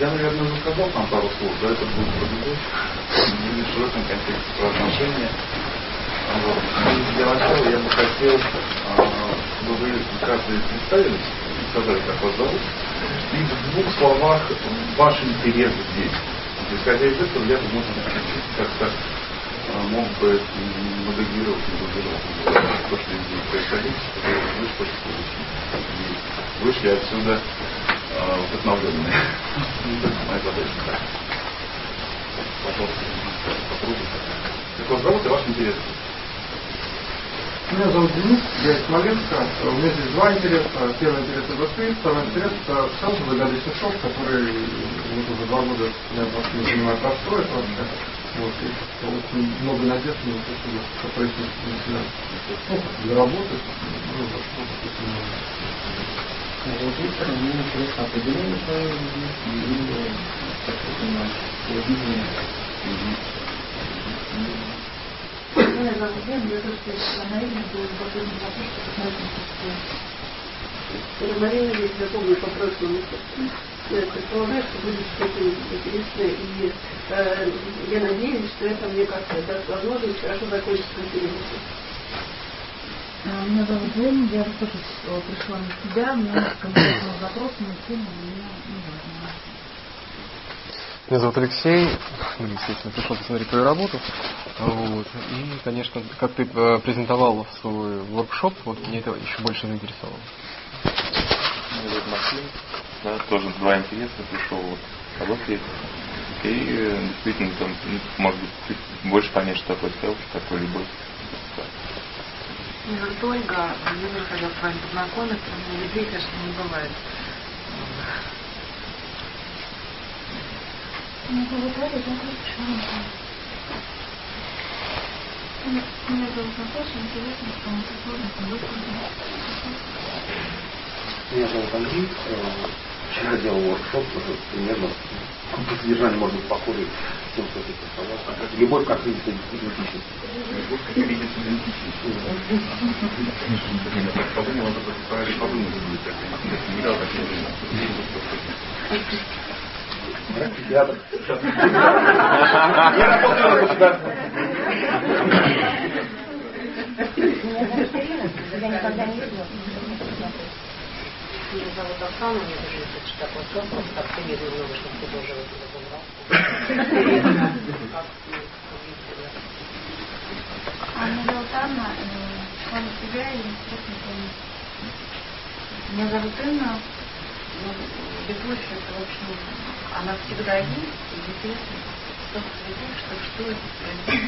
Я, наверное, уже сказал там пару слов, да, это будет продолжать. Будет в широком контексте про отношения. Вот. И для начала я бы хотел, чтобы вы каждый представились, сказали, как вас зовут, и в двух словах ваш интерес здесь. Исходя из этого, я бы, может быть, как-то мог бы моделировать то, что здесь будет происходить, чтобы вы что-то получили. И вышли отсюда вдохновленные. Это моя задача. Так. Пожалуйста, попробуйте. Как вас зовут и ваш интерес? Меня зовут Денис, я из Смоленска. У меня здесь два интереса. Первый интерес это СПИ, второй интерес это сразу загадочный шок, который уже 2 года меня вообще занимает простроить вообще. Вот, и очень много надежд на то, что происходит для работы. С другой стороны, мне интересно определение своей жизни и, так сказать, видение. Меня зовут Лена, я тоже психоаналитик, был любопытный вопрос, что посмотрим, что Марина здесь запомнила по прошлому. Я предполагаю, что будет что-то интересное, и я надеюсь, что это, мне как-то даст возможность хорошо закончить конференцию. Меня зовут Лена, я тоже пришла на себя, у меня конкретного запроса на тему меня не важно. Меня зовут Алексей, естественно, пришел посмотреть твою работу. Вот. И, конечно, как ты презентовал свой воркшоп, вот мне это еще больше заинтересовало. Меня зовут Максим, да, тоже 2 интереса, пришел вот работать. И действительно, там, может быть, чуть больше понять, что такое селфи, что такое любовь. Меня зовут Ольга, мне не хотелось с вами познакомиться, но людей, конечно, не бывает. Меня зовут Оля, я пришла на это. Меня зовут Наташа, интересно, что мы сложно Меня зовут Андрей. Вчера делал воркшоп, примерно по содержанию может быть похоже с тем, что ты представлял. Любовь как видится идентичность. Любовь как видится идентичность. Подумал, это правильно подумать будет. Я не дал так Рядом. Я работаю на государственном. Я никогда не видела. Меня зовут Оксана, мне даже есть такой вопрос, так приеду много, чтобы ты тоже это забрал. Меня зовут Анна, пришла на себя и интересно помнить. Меня зовут Инна, любовь это, в общем, она всегда есть, и интересно, столько людей, что это.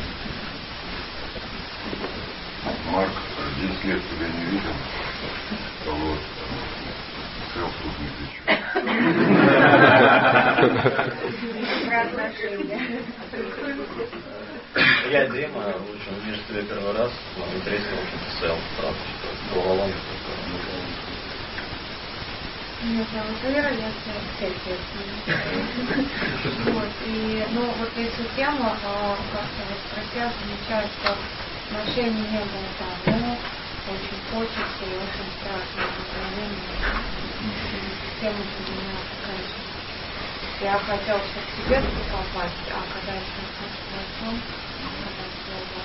Марк, 10 лет тебя не видел. Вот. Сел тут не Я Дима, учу, вижу тебя первый раз, интересно, в общем-то, сел, правда, что головоломка. Меня зовут Ира, я вот, и, вот эту тему как-то вот про себя замечаю, что отношений не было давно, очень хочется и очень страшно настроение. Тема для меня такая же. Я хотела все к себе попасть, а когда я слышала о том, когда я сделала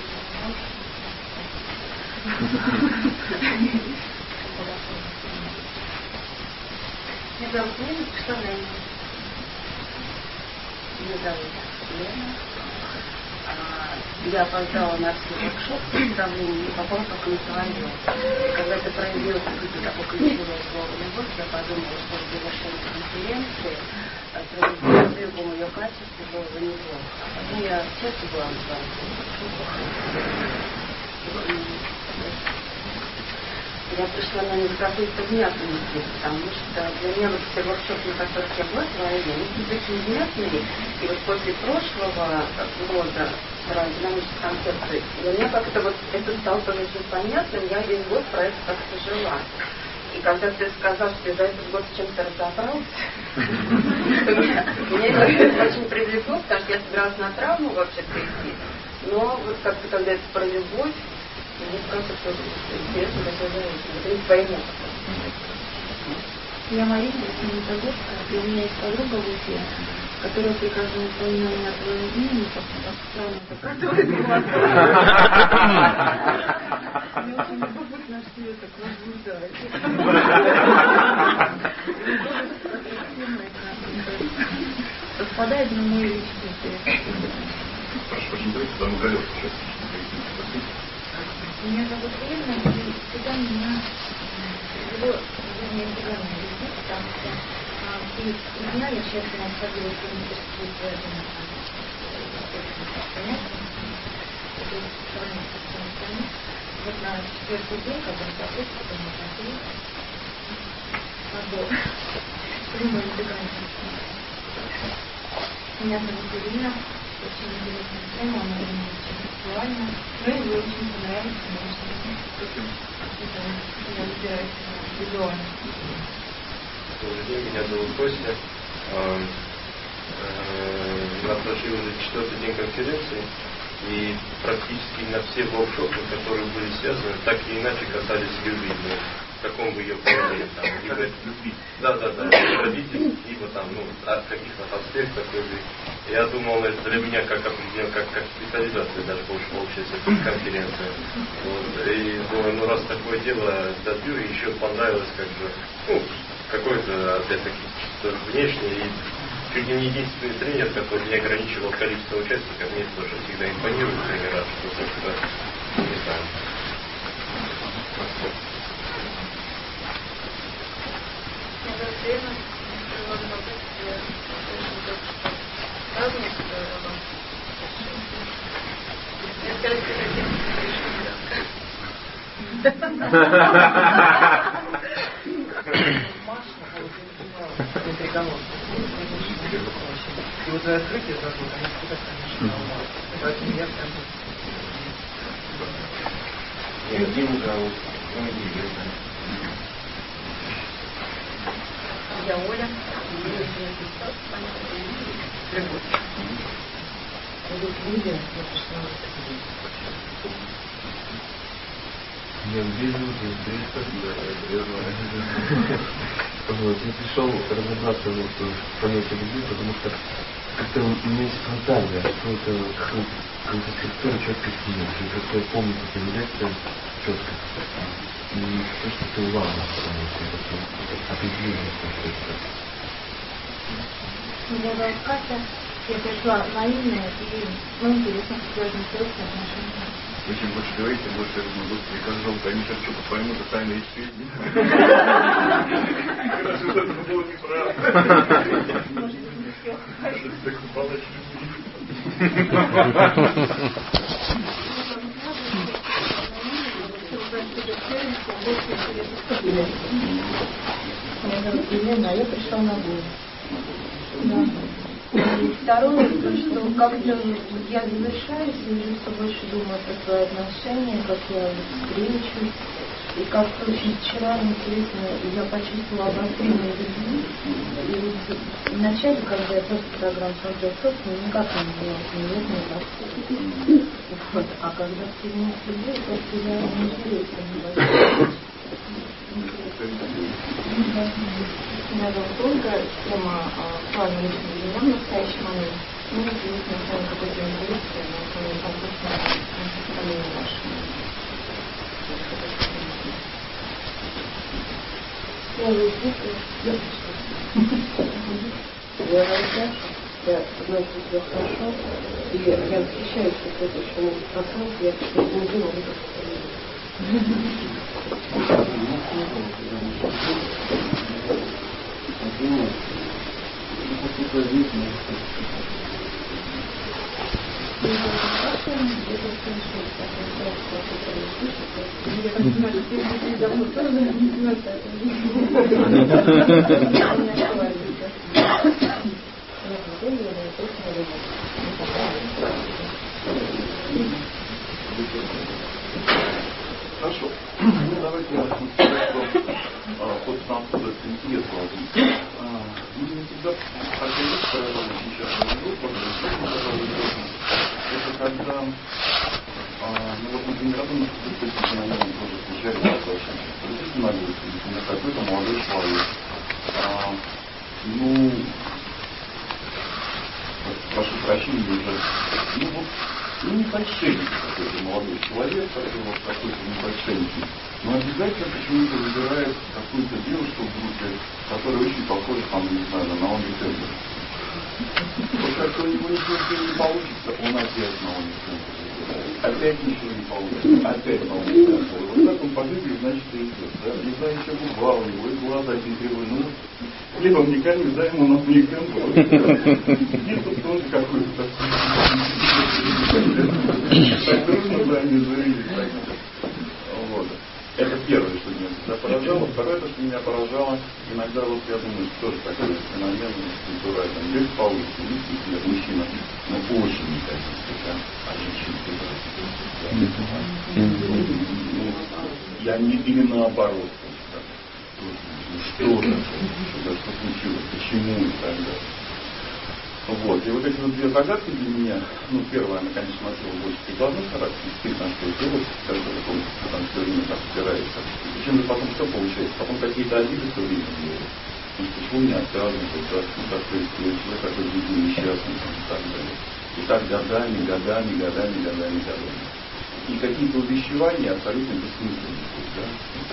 волшебный Меня зовут Лена, пришла на имя. Меня зовут Лена. Я опоздала на все воркшоп представление и попала только на твое. Когда ты проявил какое-то такое ключевое слово «любовь», я подумала, что в завершении конференции в любом ее качестве было бы неплохо. А потом я в сердце была на своем я пришла на них какой-то внятности, потому что для меня вот все воркшопы, на которых я была твои, они очень внятные. И вот после прошлого года про динамические концепции, для меня как-то вот это стало тоже очень понятным, я весь год про это как-то жила. И когда ты сказал, что ты за этот год с чем-то разобрался, меня это очень привлекло, потому что я собиралась на травму вообще прийти, но вот как-то когда это про любовь, мне кажется, что интересно, это не пойму. Я Марина, Санкт-Петербургская, и у меня есть подруга в Уфе, которая прихожу по имени от твоего имени, которая мне очень любопытно, что ее так возбуждает. Совпадает на мой личный интерес. Прошу, очень давайте там уголек сейчас. Меня зовут Ирина, и всегда меня его, вернее, программа везде, потому что и меня я тщательно сходила в университет, поэтому это страница. Вот на четвертый день, когда мы пошли, потом мы пошли, надо прямой интегральный. Меня зовут Ирина, очень интересная тема, она очень актуальна. Ну и вы очень понравились, конечно. Я выбираюсь визуально. Добрый день, меня зовут Костя. У нас прошли уже 4-й день конференции, и практически на все воркшопы, которые были связаны, так или иначе касались любви. В каком бы ее проявлении, там, либо любить. Да, родителей, либо там, от каких-то аспектов любви. Я думал, это для меня как определенно, как специализация даже больше получается, как конференция. Вот. И думаю, раз такое дело добью, и еще понравилось как бы, какой-то, опять-таки, чисто внешний, и чуть ли не единственный тренер, который не ограничивал количество участников, мне тоже всегда импонирует тренера, что как-то, не знаю. И вот за открытие зовут, они всегда, конечно, поэтому я прям... Нет, Диму зовут, Я Оля. Вот, я пришел разобраться в понятии любви, потому что как-то у меня есть фантазия, что это какая-то структура четкости нет. Я как-то помню, как лекция четкость. И то, что это важно, потому что это определение, что это. Меня зовут Катя. Я пришла наивная и интересно, как связаны интересные отношения. Вы чем больше говорите, тем больше я думаю, господи, как жалко, они сейчас что-то поймут, это тайные сведения. Хорошо, что это было неправда. Может быть, не успел. Так упала чуть-чуть. Меня зовут Елена, а я пришла на бой. Да. И второе, то, что как-то я завершаюсь, и уже все больше думаю про свои отношения, как я встречусь. И как-то очень вчера интересно, я почувствовала обострение любви. И вот вначале, когда я просто программу смотрела собственно, никак не делала, не вот. А когда встретилась с любовью, просто я не интересно. Меня зовут Ольга, тема плана личного меня в настоящий момент. Ну, интересно, с вами какой-то интерес, на основе конкретного представления вашего. Я знаю себя хорошо, и я восхищаюсь, что это еще процесс, я не делала Хорошо. Ну, давайте я начну с того, что хоть сам этот интерес возник. Мы не всегда организуем сейчас группу, это когда, например, одну тоже случайно, действительно, например, какой-то молодой человек. почему уже, не мошенник какой-то молодой человек, вот какой-то небольшенький, но обязательно почему-то выбирает какую-то девушку в группе, которая очень похожа, там, не знаю, на Наоми Кэмпбелл. Вот как у него ничего не получится, он опять Наоми Кэмпбелл. Опять ничего не получится, опять Наоми Кэмпбелл. Вот так он по жизни, значит, и идет. Да? Не знаю, еще губа у него, и глаза кипелые. Ну, хлебом не корми, дай ему Наоми Кэмпбелл. И тут тоже какой-то так дружно, да, не завели. Вот. Это первое, что меня всегда поражало. Второе, то, что меня поражало, иногда, вот я думаю, что тоже такой феномен культуральный. Здесь по улице, действительно, мужчина, но очень некрасивый, да, а женщина, я не именно наоборот. Что случилось, почему и так далее. Вот. И вот эти вот две загадки для меня, первая, она, конечно, носила больше прикладной характер, действительно, что делать, каждый там все время так опирается. Причем же потом что получается? Потом какие-то обиды все время делают. Почему не отказывают, как происходит, человек такой жизни несчастный, и так далее. И так годами. И какие-то увещевания абсолютно бессмысленные, да?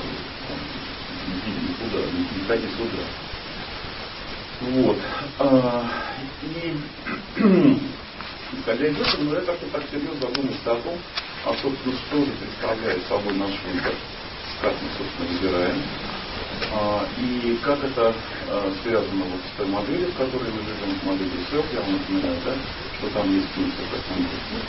Никуда, никогда не сюда. Вот. И исходя из этого, я как-то так серьезно задумался о том, собственно, что же представляет собой наш выбор, как мы, собственно, выбираем, и как это связано вот с той моделью, в которой мы живем, с моделью селф, я вам напоминаю, да, что там есть смысл в этом.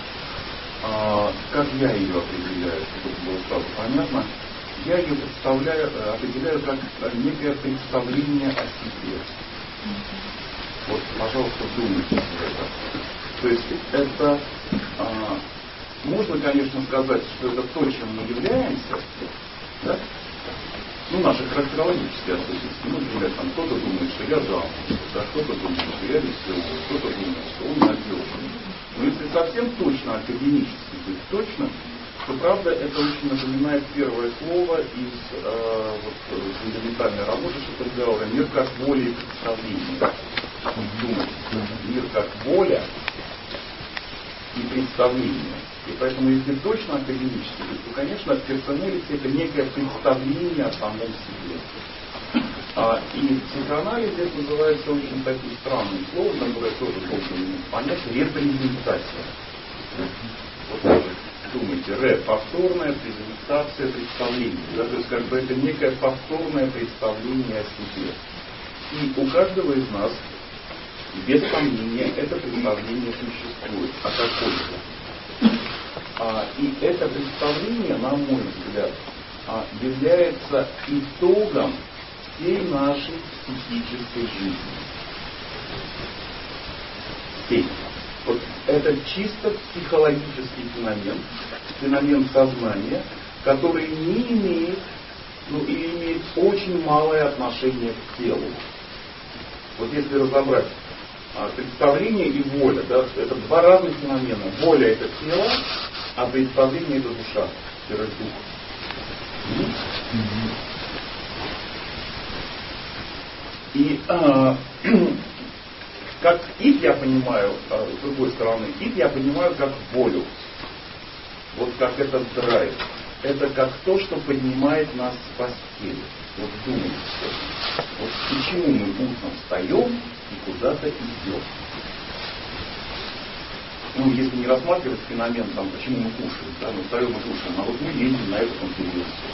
Как я ее определяю, чтобы было сразу понятно, я ее определяю как некое представление о себе. Вот, пожалуйста, думайте об этом. То есть это можно, конечно, сказать, что это то, чем мы являемся, да? Наши характерологические особенности. Например, там кто-то думает, что я замкнутый, да, кто-то думает, что я веселый, кто-то думает, что он надежный. Но если совсем точно, академически быть точно, то правда это очень напоминает первое слово из фундаментальной работы Шопенгауэра «Мир как воля и представление». Думайте, мир как воля и представление. И поэтому, если точно академически, то, конечно, персоналити это некое представление о самом себе. И психоанализ здесь называется очень таким странным словом, которое тоже должен понять, репрезентация. Вот тоже думайте, повторная презентация представления. Да, то есть как бы это некое повторное представление о себе. И у каждого из нас, без сомнения, это представление существует. А какое-то. И это представление, на мой взгляд, является итогом всей нашей психической жизни. Всей. Вот это чисто психологический феномен сознания, который не имеет, или имеет очень малое отношение к телу. Вот если разобрать представление и воля, да, это два разных феномена. Воля это тело, а представление это душа, дух. И как их я понимаю, с другой стороны, их я понимаю как волю. Вот как этот драйв. Это как то, что поднимает нас с постели. Вот думайте. Вот почему мы утром встаем и куда-то идем. Если не рассматривать феномен, почему мы кушаем, да, мы встаем и кушаем, а вот мы едем на эту конференцию,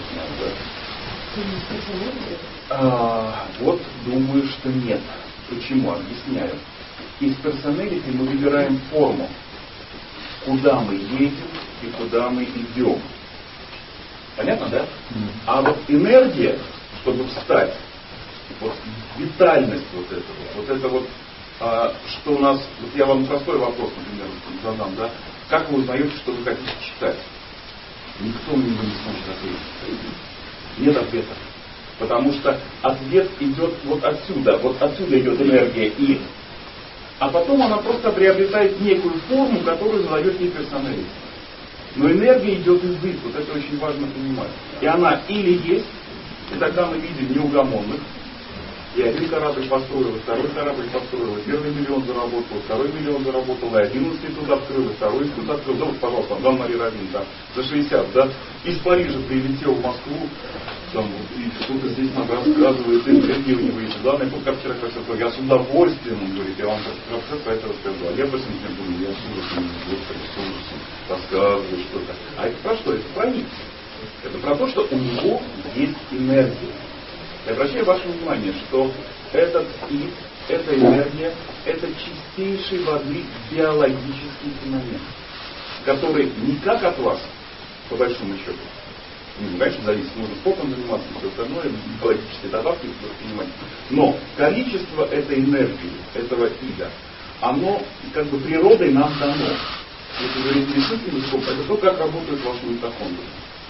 вот думаю, что нет. Почему? Объясняю. Из персоналити мы выбираем форму, куда мы едем и куда мы идем. Понятно, да? А вот энергия, чтобы встать, вот витальность вот этого, что у нас, вот я вам простой вопрос, например, задам, да? Как вы узнаете, что вы хотите читать? Никто мне не сможет ответить. Нет ответа. Потому что ответ идет вот отсюда идет энергия и. А потом она просто приобретает некую форму, которую задает ей персоналити. Но энергия идет из их, вот это очень важно понимать. И она или есть, и тогда мы видим неугомонных, я один корабль построил, и второй корабль построил, и первый миллион заработал, второй миллион заработал, и один институт открыл, и второй институт открыл. Да вот, пожалуйста, Жан-Мари Равин, да, за 60, да, из Парижа прилетел в Москву, там, и что-то здесь нам рассказывает, энергия у него есть. Главное, как вчера как раз я с удовольствием, он говорит, я вам про это рассказал. А я по всем думаю, я с ужасом, рассказываю что-то. А это про что? Это про них. Это про то, что у него есть энергия. Я обращаю ваше внимание, что этот ид, эта энергия, это чистейшей воды биологический феномен, который никак от вас, по большому счету, конечно, зависит, нужно спортом заниматься и все остальное, биологические добавки воспринимать. Но количество этой энергии, этого ида, оно как бы природой нам дано. Если говорить медицинским языком, это то, как работают ваши митохондрии.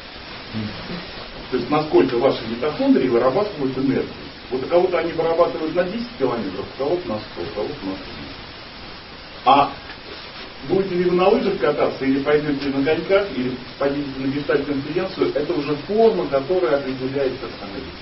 То есть насколько ваши митохондрии вырабатывают энергию. Вот у кого-то они вырабатывают на 10 километров, у кого-то на 100, у кого-то на 100. А будете ли вы на лыжах кататься, или пойдете на коньках, или пойдете написать конференцию, это уже форма, которая определяет персонализм.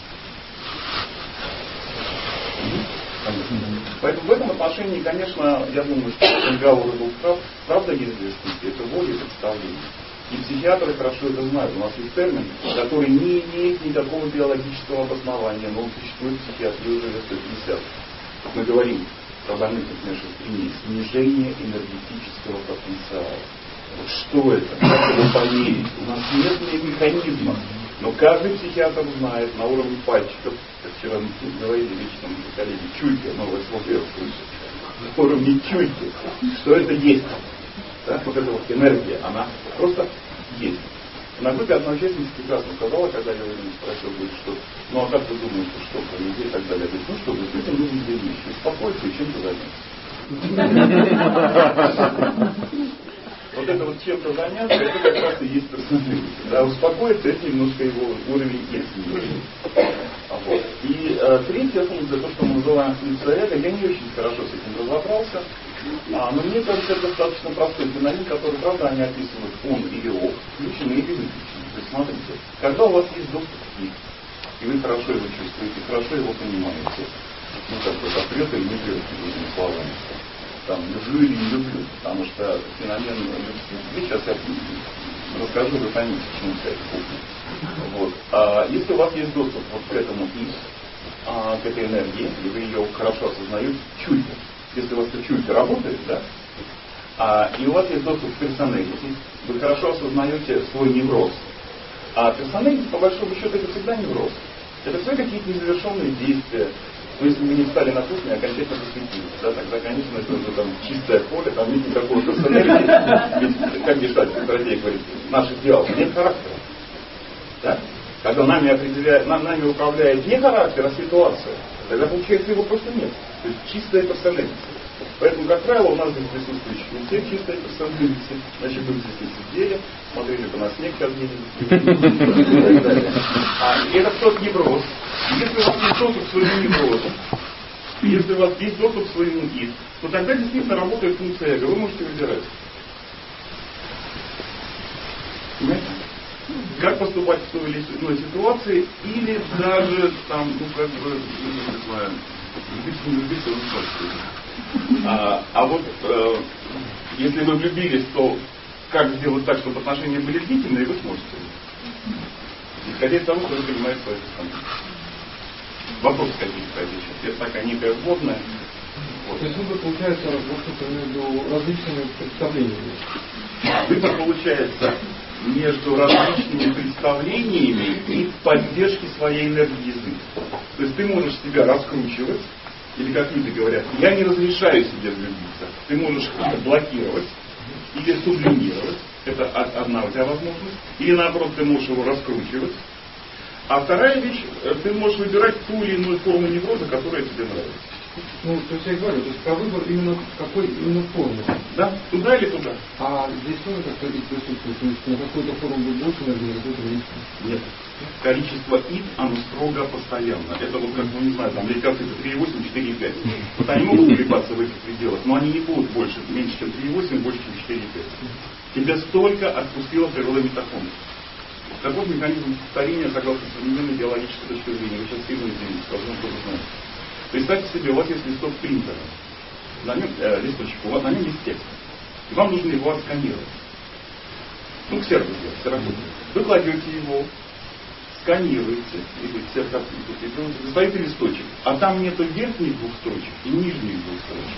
Поэтому в этом отношении, конечно, я думаю, что Энгауэр был прав. Правда есть две штуки, это воля и представление. И психиатры хорошо это знают. У нас есть термин, который не имеет никакого биологического обоснования, но он существует в психиатрии уже лет 150. Мы говорим про больных, например, шизофрении, снижение энергетического потенциала. Вот что это? Как это померить? У нас нет механизма. Но каждый психиатр знает на уровне пальчиков, как вчера мы говорили лично коллеги, чуйки, новое слово я слышу, на уровне чуйки, что это есть. Да? Вот эта вот энергия, она просто есть. На группе одна участница прекрасно сказала, когда я его спросил, говорит, что ну а как вы думаете, что про людей и так далее? Говорит, ну что, говорит, людям нужно две вещи, успокоиться и чем-то заняться. Вот это вот чем-то заняться, это как раз и есть персонализм. Да, успокоиться, это немножко его уровень есть. Вот. И третья функция, то, что мы называем функция эго, я не очень хорошо с этим разобрался, но мне кажется, это достаточно простой феномен, который, правда, они описывают он или ов, включенный или выключенный. То есть, смотрите, когда у вас есть доступ к ним, и вы хорошо его чувствуете, хорошо его понимаете, ну, как бы, запрет или не прет, другими словами, там, люблю или не люблю, потому что феномен любви, сейчас я расскажу, вы поймете, почему это кухня. Вот. Если у вас есть доступ вот к этому к этой энергии, и вы ее хорошо осознаете, чуйте. Если у вас эта чуйка работает, да, и у вас есть доступ к персоналити, вы хорошо осознаете свой невроз. А персоналити, по большому счету, это всегда невроз. Это все какие-то незавершенные действия. Но если мы не встали на кухне, окончательно засветились, да, тогда, конечно, это уже там чистое поле, там нет никакого персоналити. Ведь, как гештальтский стратег говорит, наш идеал нет характера. Да? Когда нами управляет не характер, а ситуация, тогда получается его просто нет. То есть чистая персоналити. Поэтому, как правило, у нас здесь присутствующих не все чистые персоналити. Значит, мы здесь сидели, смотрели бы на снег, как где-нибудь. И это тот невроз. Если у вас есть доступ к своему неврозу, если у вас есть доступ к своему ид, то тогда действительно работает функция эго. Вы можете выбирать. Понимаете? Как поступать в той или иной ситуации, или даже там, ну как бы, не знаю, влюбиться, вот если вы влюбились, то как сделать так, чтобы отношения были длительные, вы сможете. Исходя из того, что вы понимаете свою персоналити. Вопросы какие-то еще. Это такая некая вводная. Вот. То есть выбор получается между различными представлениями. Выбор получается между различными представлениями и поддержки своей энергии языка. То есть ты можешь себя раскручивать, или как люди говорят, я не разрешаю себе влюбиться. Ты можешь это блокировать или сублимировать. Это одна у тебя возможность. Или наоборот, ты можешь его раскручивать. А вторая вещь, ты можешь выбирать ту или иную форму невроза, которая тебе нравится. Ну, то есть я говорю, то есть про выбор именно какой именно формы. Да, туда или туда. А здесь тоже как-то и присутствует, то есть на какую-то форму будет больше энергии, на какую-то меньше. Нет. Количество ид, оно строго постоянно. Это вот как, ну не знаю, там лейкоциты 3,8, 4,5. Вот они могут колебаться в этих пределах, но они не будут больше, меньше, чем 3,8, больше, чем 4,5. Тебя столько отпустила природа митохондрий. Такой механизм повторения, согласно современной биологической точке зрения. Вы сейчас сильно извините, должны кто-то знать. Представьте себе, у вас есть листок принтера, на нем, листочек, у вас на нем есть текст. И вам нужно его отсканировать. Ну, ксерокопию, ксерокопию. Вы кладете его, сканируете, или ксерокопию, достаете листочек, а там нету верхних двух строчек и нижних двух строчек.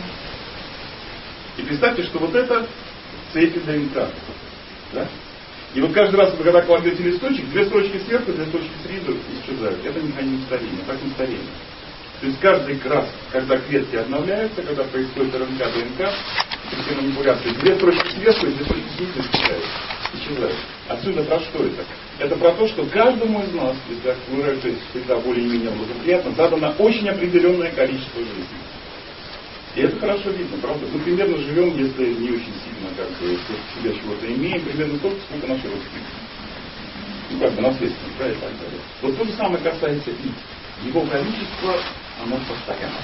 И представьте, что вот это цепи ДНК. Да? И вот каждый раз, когда кладете листочек, две строчки сверху, две строчки снизу исчезают. Это механизм старения, так не старение. То есть каждый раз, когда клетки обновляются, когда происходит РНК, ДНК, все манипуляции, две строчки сверху и две строчки снизу исчезают. Отсюда про что это? Это про то, что каждому из нас, если выражать всегда более-менее благоприятно, задано очень определенное количество жизни. И это хорошо видно, правда? Мы примерно живем, если не очень сильно как бы себя чего-то имеем, примерно столько, сколько наши родственники. Ну как бы наследственно, да, и так далее. Вот то же самое касается и его количество, оно постоянно.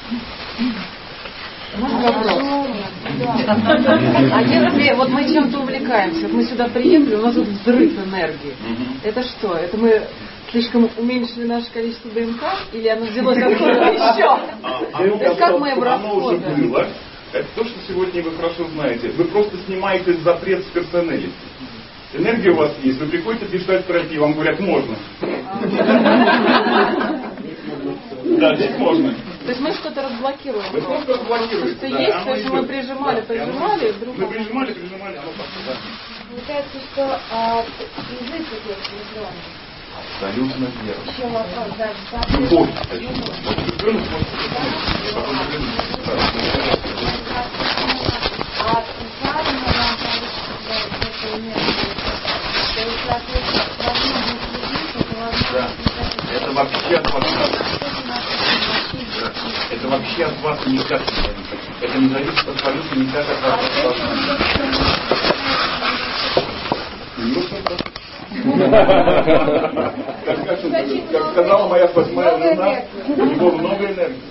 Можно вопрос? А если вот мы чем-то увлекаемся, вот мы сюда приехали, у нас тут взрыв энергии. Это что? Это мы слишком уменьшили наше количество ДНК? Или оно взялось откуда-то еще? То есть как мы его расходуем? Оно уже было. Это то, что сегодня вы хорошо знаете. Вы просто снимаете запрет с персоналити. Энергия у вас есть, вы приходите в гештальт-терапию, вам говорят, можно. Да, здесь можно. То есть мы что-то разблокируем. Вы просто разблокируете. То, что есть, то есть мы прижимали, вдруг... Мы прижимали, оно пошло. Получается, что язык идет электронный. Абсолютно верно. Еще вопрос, да, Любовь. А правильно вам кажется, эта энергия? То есть, соответственно, возможность любить, это возможность... Это вообще от вас. Это вообще от вас никак не зависит. Это не зависит абсолютно никак от вас. Как сказала моя восьмая жена, у него много энергии.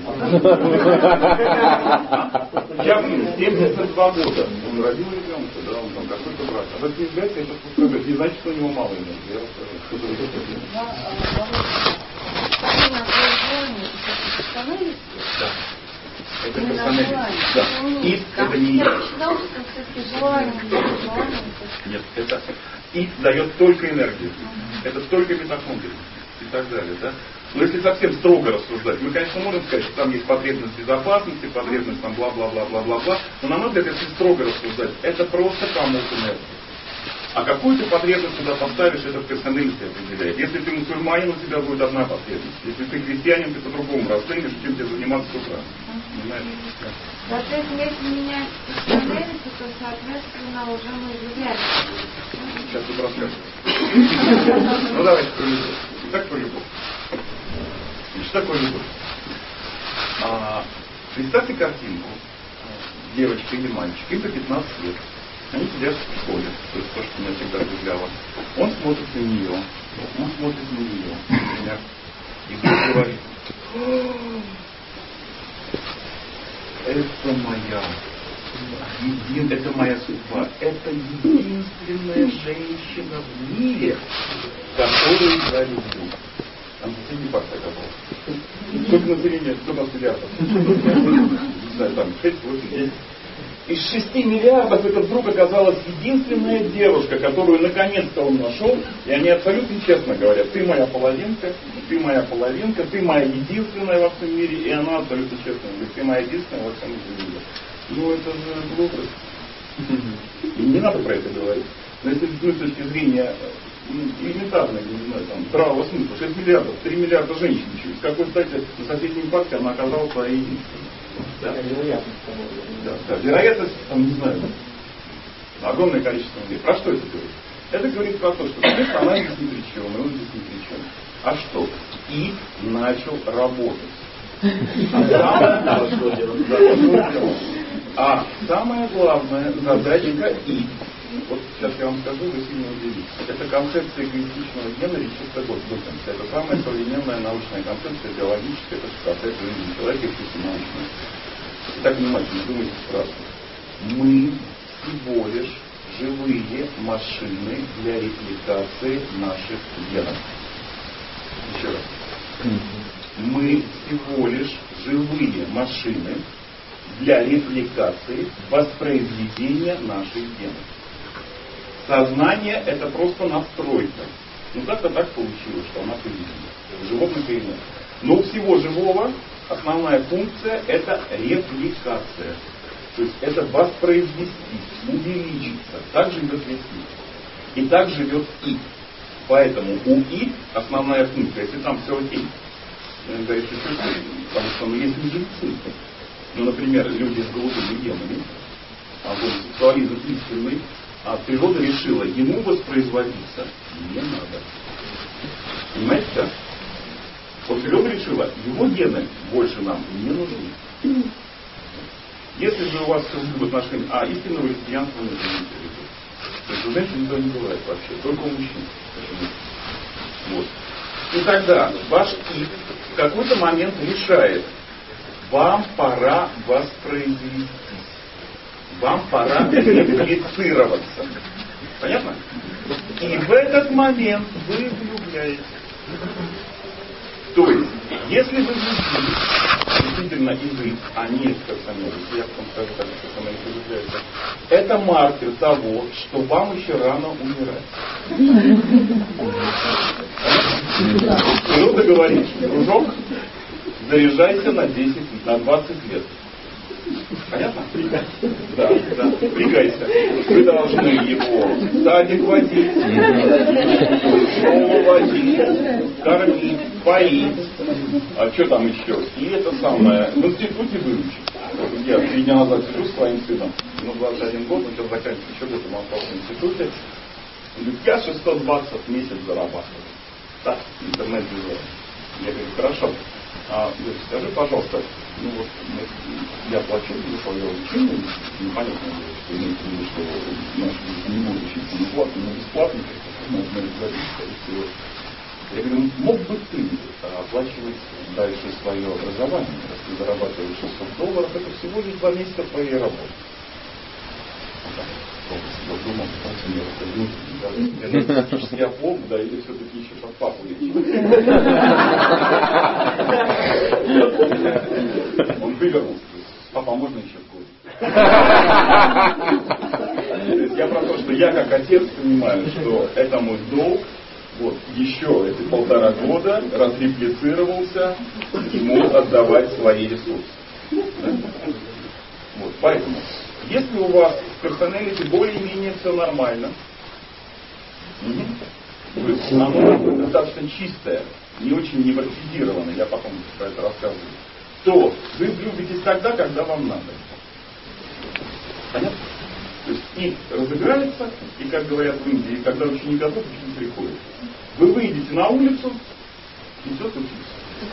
Я 72 года. Он родил ребенка, да, он там какой-то брак. А вот не является, это пускай, не значит, что у него мало энергии. Я это персональность. Да. И это не есть. Нет, это и дает только энергию. Это только митохондрии и так далее. Да? Но если совсем строго рассуждать, мы, конечно, можем сказать, что там есть потребность безопасности, потребность там бла-бла-бла-бла-бла-бла. Но на мой взгляд, если строго рассуждать, это просто комок энергии. А какую ты потребность туда поставишь, это персональность определяет. Если ты мусульманин, у тебя будет одна потребность. Если ты христианин, ты по-другому расценишь, чем тебе заниматься с утра. Понимаете? Соответственно, если менять персональность, то, соответственно, уже мы влияем. Сейчас тут расскажу. Ну давайте про любовь. Итак, про любовь. Что такое любовь? Представьте картинку. Девочка или мальчик, им по 15 лет. Они сидят в школе, то есть то, что меня всегда удивляло. Он смотрит на нее, например, и вдруг говорит: это моя судьба, это единственная женщина в мире, которую я люблю. Там соседний парк такой. Сколько населения, сколько миллиардов? Не знаю, там 6-8. Из 6 миллиардов это вдруг оказалась единственная девушка, которую наконец-то он нашел, и они абсолютно честно говорят: ты моя половинка, ты моя половинка, ты моя единственная во всем мире, и она абсолютно честно говорит: ты моя единственная во всем мире. Ну это же глупость. И не надо про это говорить. Но если с точки зрения элементарной, не знаю, там, здравого смысла, 6 миллиардов, 3 миллиарда женщин, с какой стати на соседнем парке она оказалась своей единственной. Да. Вероятность, там, не знаю, огромное количество людей. Про что это говорит? Это говорит про то, что конечно, она здесь ни при чем, и он здесь ни при чем. А что? И начал работать. А самая главная задачка и. Вот сейчас я вам скажу, вы сильно удивитесь. Это концепция эгоистичного гена Ричарда Докинса. Это самая современная научная концепция, биологическая, это что касается жизни человека и всей научной. Итак, внимательно, думайте сразу. Мы всего лишь живые машины для репликации наших генов. Еще раз. Мы всего лишь живые машины для репликации, воспроизведения наших генов. Сознание — это просто настройка. Ну как-то так получилось, что она появилась. Животных или нет. Но у всего живого основная функция — это репликация. То есть это воспроизвести, увеличиться. Так живет весь мир. И так живет И. Поэтому у И основная функция, если там все окей, иногда еще чуть-чуть, потому что есть жильцы. Ну, например, люди с голубыми генами, сексуализм истинный, а природа решила, ему воспроизводиться не надо. Понимаете, да? Вот природа решила, его гены больше нам не нужны. Если же у вас все в отношении, истинного лесбиянства не нужно. То есть у женщин этого не бывает вообще, только у мужчин. Вот. И тогда ваш И в какой-то момент решает, вам пора воспроизвестись. Вам пора реплицироваться. Понятно? И в этот момент вы влюбляетесь. То есть, если вы влюбились, действительно и вы, а не персонажи, я вам скажу, как персонажи влюбляются, это маркер того, что вам еще рано умирать. Природа говорит, дружок, заряжайся на 10, на 20 лет. Понятно? Да, да. Впрягайся. Вы должны его в садик водить, школу водить, кормить, поить. А что там еще? И это самое, в институте выучить. Я 3 дня назад сижу с своим сыном, ему 21 год, он сейчас заканчивает еще год, он остался в институте. Он говорит, я 620 в месяц зарабатываю. Так, интернет-дизайн. Я говорю, хорошо. Скажи, пожалуйста, я плачу за свое обучение, непонятно, что имеется в виду, что наши не будут учиться бесплатно, но бесплатно, можно реализовать, скорее всего. Я говорю, мог бы ты оплачивать дальше свое образование, раз ты зарабатываешь $600, это всего лишь 2 месяца твоей работы. Я Бог, да, или все-таки еще под папу лечу. Он вывернулся. Папа, можно еще год? Я про то, что я как отец понимаю, что это мой долг. Вот, еще эти 1,5 года разреплицировался, ему отдавать свои ресурсы. Да? Вот, поэтому, если у вас в персоналити более-менее все нормально, то есть оно достаточно чистое, не очень невротизированное, я потом про это рассказываю, то вы влюбитесь тогда, когда вам надо. Понятно? То есть И разыграется, и, как говорят в Индии, когда ученик готов, ученик приходит. Вы выйдете на улицу, и все случится.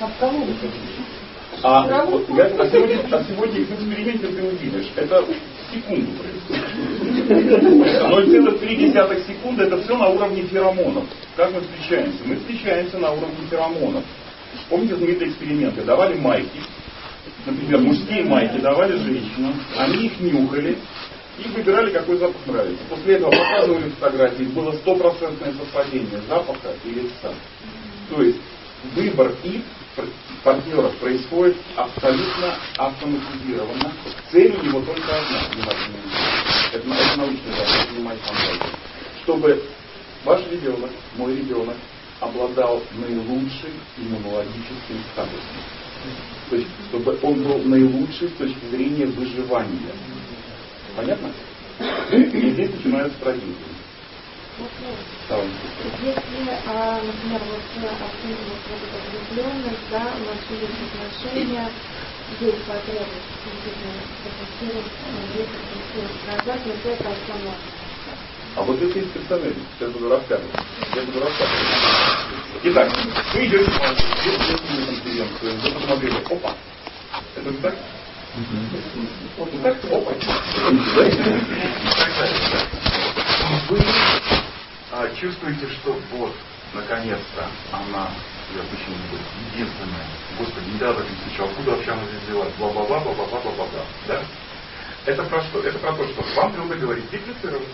Сегодня в эксперименте ты увидишь, это секунду происходит. 0,3 секунды, это все на уровне феромонов. Как мы встречаемся? Мы встречаемся на уровне феромонов. Помните знаменитые эксперименты? Давали майки, например, мужские майки давали женщинам, они их нюхали и выбирали, какой запах нравится. После этого показывали фотографии, было 100% совпадение запаха и лица. То есть выбор их партнеров происходит абсолютно автоматизированно. Цель у него только одна. Это научный вопрос, понимаете, чтобы ваш ребенок, мой ребенок, обладал наилучшим иммунологическим статусом. То есть, чтобы он был наилучший с точки зрения выживания. Понятно? И здесь начинаются трагедии. Если, например, оценивать влюбленность, да, начались отношения, есть потребность фокусировать, но это основное. А вот это из персонажей. Сейчас буду рассказывать. Итак, вы идете по конференцию, вы посмотрели, опа, это так? Вот так, опа. Вы чувствуете, что вот, наконец-то, она, я почему не буду, единственная. Господи, недавно ты встречал, откуда вообще она здесь взялась? Бла-бла-бла. Да? Это про что? Это про то, что вам трудно говорить, реплицироваться.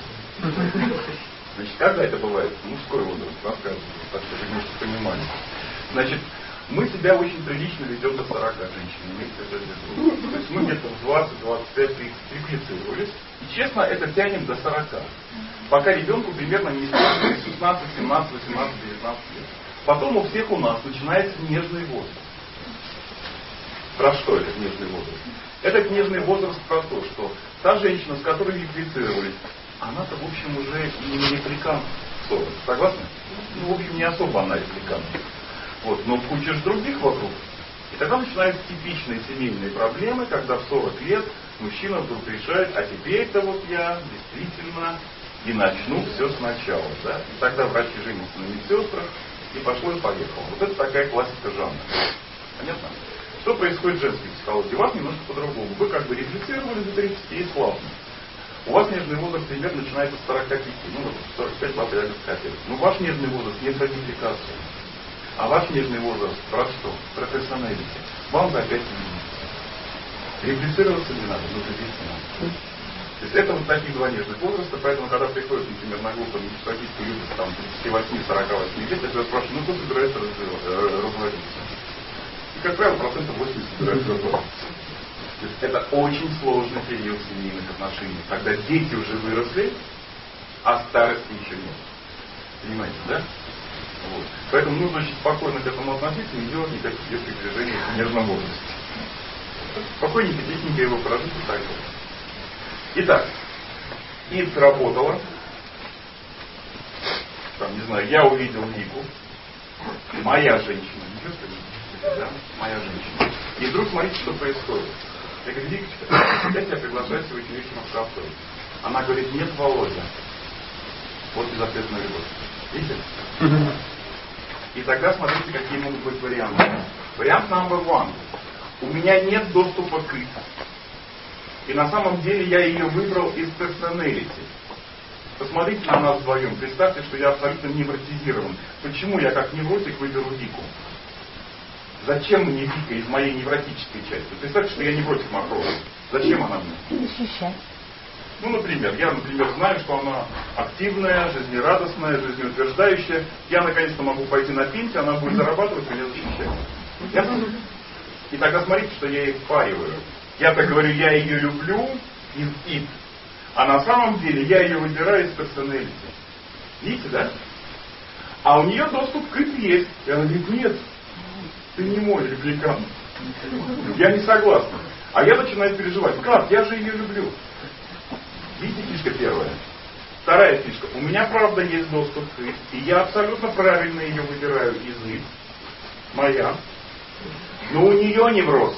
Значит, когда это бывает? Мужской возраст, рассказываю, так что вы можете понимать. Значит, Мы себя очень прилично ведем до 40 женщин. То есть мы где-то в 20, 25, 30 реплицировались. И честно, это тянем до 40. Пока ребенку примерно не исполнилось 16, 17, 18, 19 лет. Потом у всех у нас начинается нежный возраст. Про что этот нежный возраст? Этот нежный возраст про то, что та женщина, с которой реплицировались, она-то, в общем, уже не репликант 40. Согласны? Ну, в общем, не особо она репликант. Вот. Но куча других вокруг. И тогда начинаются типичные семейные проблемы, когда в 40 лет мужчина вдруг решает, а теперь-то вот я действительно и начну все сначала. Да? И тогда врачи женятся на медсестрах, и пошло и поехало. Вот это такая классика жанра. Понятно? Что происходит в женской психологии? У вас немножко по-другому. Вы как бы реплицировали до 30 и славно. У вас нежный возраст примерно начинается с 45, ну 45 вас реально скатывает. Но ваш нежный возраст не про репликацию. А ваш нежный возраст про что? Про персоналити. Вам за 5 минут. Реплицироваться не надо, но добиться надо. То есть это вот такие два нежных возраста, поэтому когда приходят, например, на группу психологические люди там 38-48 лет, я спрашиваю, ну кто собирается разводиться? И, как правило, 80% собираются разводиться. То есть это очень сложный период семейных отношений, когда дети уже выросли, а старости еще нет. Понимаете, да? Вот. Поэтому нужно очень спокойно к этому относиться и не делать никаких резких движений в нежном возрасте. Спокойненько, тихенько его прожить и так далее. Итак, и сработало. Там, не знаю, я увидел Вику, моя женщина, да? Моя женщина. И вдруг смотрите, что происходит. Я говорю, Викочка, я тебя приглашаю сегодня вечером в кафе. Она говорит, нет, Володя. Вот безответственная любовь. Видите? И тогда смотрите, какие могут быть варианты. Вариант number one. У меня нет доступа к их. И на самом деле я ее выбрал из personality. Посмотрите на нас вдвоем. Представьте, что я абсолютно невротизирован. Почему я как невротик выберу Вику? Зачем мне Вика из моей невротической части? Представьте, что я невротик Макрова. Зачем она мне? Защищать. Ну, например, я, знаю, что она активная, жизнерадостная, жизнеутверждающая. Я, наконец-то, могу пойти на пенсию, она будет зарабатывать, меня защищать. Ясно? И тогда смотрите, что я ей впариваю. Я-то говорю, я ее люблю из id. А на самом деле я ее выбираю из personality. Видите, да? А у нее доступ к id есть. И она говорит, нет, ты не мой репликант. Я не согласна. А я начинаю переживать. Как? Я же ее люблю. Видите, фишка первая. Вторая фишка. У меня, правда, есть доступ к id. И я абсолютно правильно ее выбираю из id. Моя. Но у нее невроз.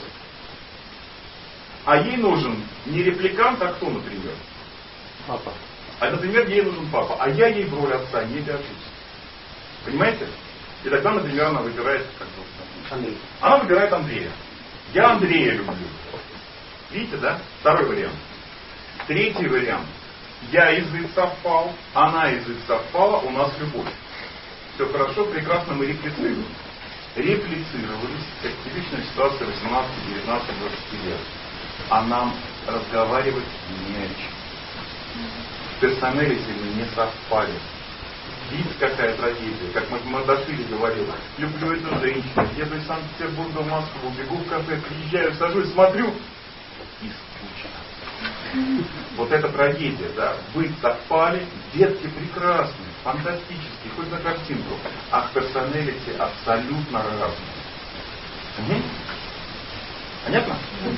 А ей нужен не репликант, а кто, например? Папа. А, например, ей нужен папа. А я ей в роль отца не гожусь. Понимаете? И тогда, например, она выбирает Андрей. Она выбирает Андрея. Я Андрея люблю. Видите, да? Второй вариант. Третий вариант. Я из id совпал, она из id совпала, у нас любовь. Все хорошо, прекрасно, мы реплицируем. Реплицировались. Это типичная ситуация 18, 19, 20 лет. А нам разговаривать не о чем. В персоналити мы не совпали. Видите, какая трагедия. Как Мардашвили говорил, люблю эту женщину, еду из Санкт-Петербурга в Москву, бегу в кафе, приезжаю, сажусь, смотрю, и скучно. Вот это трагедия, да? Вы совпали, детки прекрасные, фантастические, хоть на картинку, а в персоналити абсолютно разные. Угу. Понятно?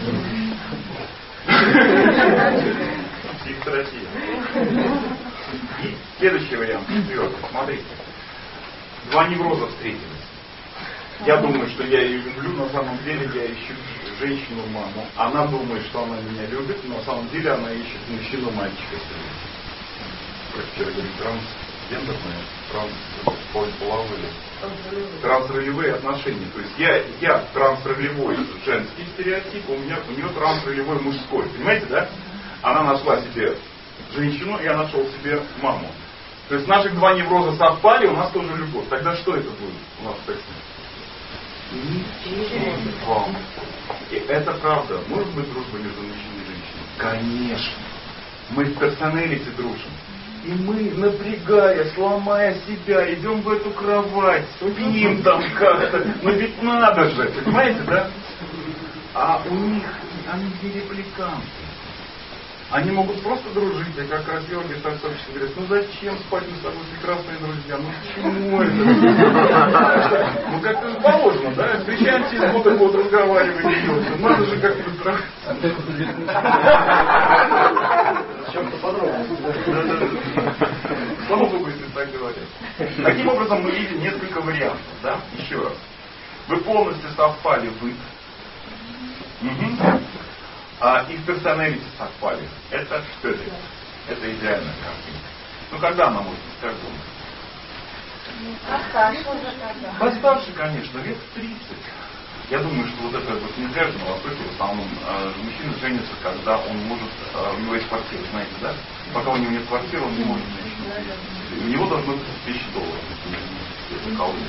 Психотерапия. И следующий вариант, четвертый. Смотрите. Два невроза встретились. Я думаю, что я ее люблю, на самом деле я ищу женщину-маму. Она думает, что она меня любит, но на самом деле она ищет мужчину-мальчика. Вчера говорили, трансгендерные, трансролевые отношения. То есть я трансролевой женский стереотип, у нее трансролевой мужской. Понимаете, да? Она нашла себе женщину, я нашел себе маму. То есть наших два невроза совпали, у нас тоже любовь. Тогда что это будет у нас в тексте? Ничего. И это правда. Может быть дружба между мужчиной и женщиной? Конечно. Мы в персоналити дружим. И мы, напрягаясь, ломая себя, идем в эту кровать, спим там как-то. Но ведь надо же, понимаете, да? А у них, они не репликанты. Они могут просто дружить, и как красиво гештальт-сообщество говорят, ну зачем спать, мы с тобой прекрасные друзья, ну почему это? Ну как-то положено, да? Встречаемся из года в год, разговариваем, идем. Надо же как-то Чем-то подробно. Слава Богу, если так говорят. Таким образом, мы видим несколько вариантов, да? Еще раз. Вы полностью совпали в их. Их персоналити совпали. Это что это? Это идеальная картина. Ну когда она может быть, как думаете? Постарше, конечно, лет 30. Я думаю, что вот это вот нельзя же на Востоке, в основном мужчина женится, когда он может, у него есть квартира, знаете, да? Пока у него нет квартиры, он не может жениться. У него должно быть $1000, это колония.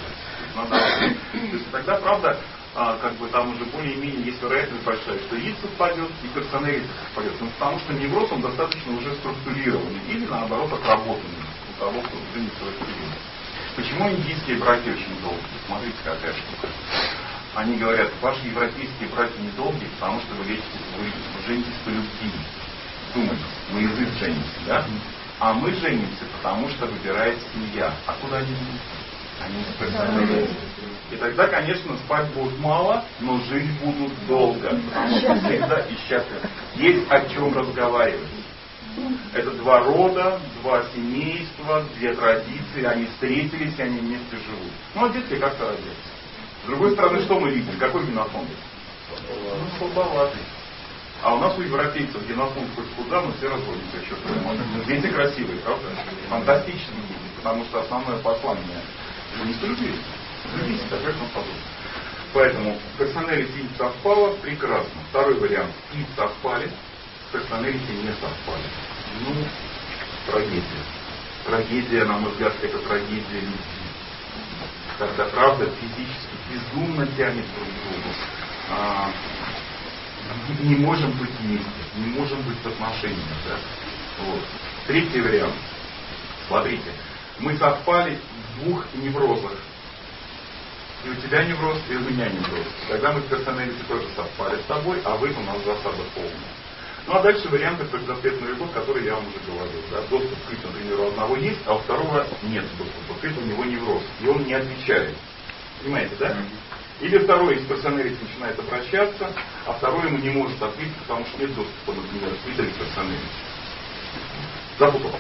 То есть тогда, правда, как бы там уже более-менее есть вероятность большая, что вид совпадет и персоналити совпадет. Ну, потому что невроз, он достаточно уже структурированный или наоборот отработанный у того, кто женится в это время. Почему индийские браки очень долгие? Смотрите, какая штука. Они говорят, ваши европейские браки недолгие, потому что вы женитесь по любви. Думайте, мы язык женимся, да? А мы женимся, потому что выбирает семья. А куда они идут? Они не персоналити. И тогда, конечно, спать будут мало, но жить будут долго. Потому что всегда и счастливы. Есть о чем разговаривать. Это два рода, два семейства, две традиции. Они встретились, и они вместе живут. Ну, а детки как-то родятся. С другой стороны, что мы видим? Какой генофонд? Ну, слабоватый. А у нас у европейцев генофонд хоть куда, но все разводятся еще. Дети красивые, правда? Фантастические дети. Потому что основное послание жениться любви. Любите, так как он подумал. Поэтому персоналити совпало, прекрасно. Второй вариант. И совпали, персоналити не совпали. Ну, трагедия. Трагедия, на мой взгляд, это трагедия любви. Когда, правда, физически безумно тянет друг к другу. Не можем быть вместе, не можем быть в отношениях. Да? Вот. Третий вариант. Смотрите, мы совпали в двух неврозах. И у тебя невроз, и у меня невроз. Тогда мы в персоналити тоже совпали с тобой, а вы у нас засада полная. Ну а дальше варианты про запретную любовь, которые я вам уже говорил. Да? Доступ к ИТ, например, у одного есть, а у второго нет доступа к ИТ, у него невроз. И он не отвечает. Понимаете, да? Или второй из персоналити начинает обращаться, а второй ему не может ответить, потому что нет доступа, например, к ИТ или персоналити. Запутал?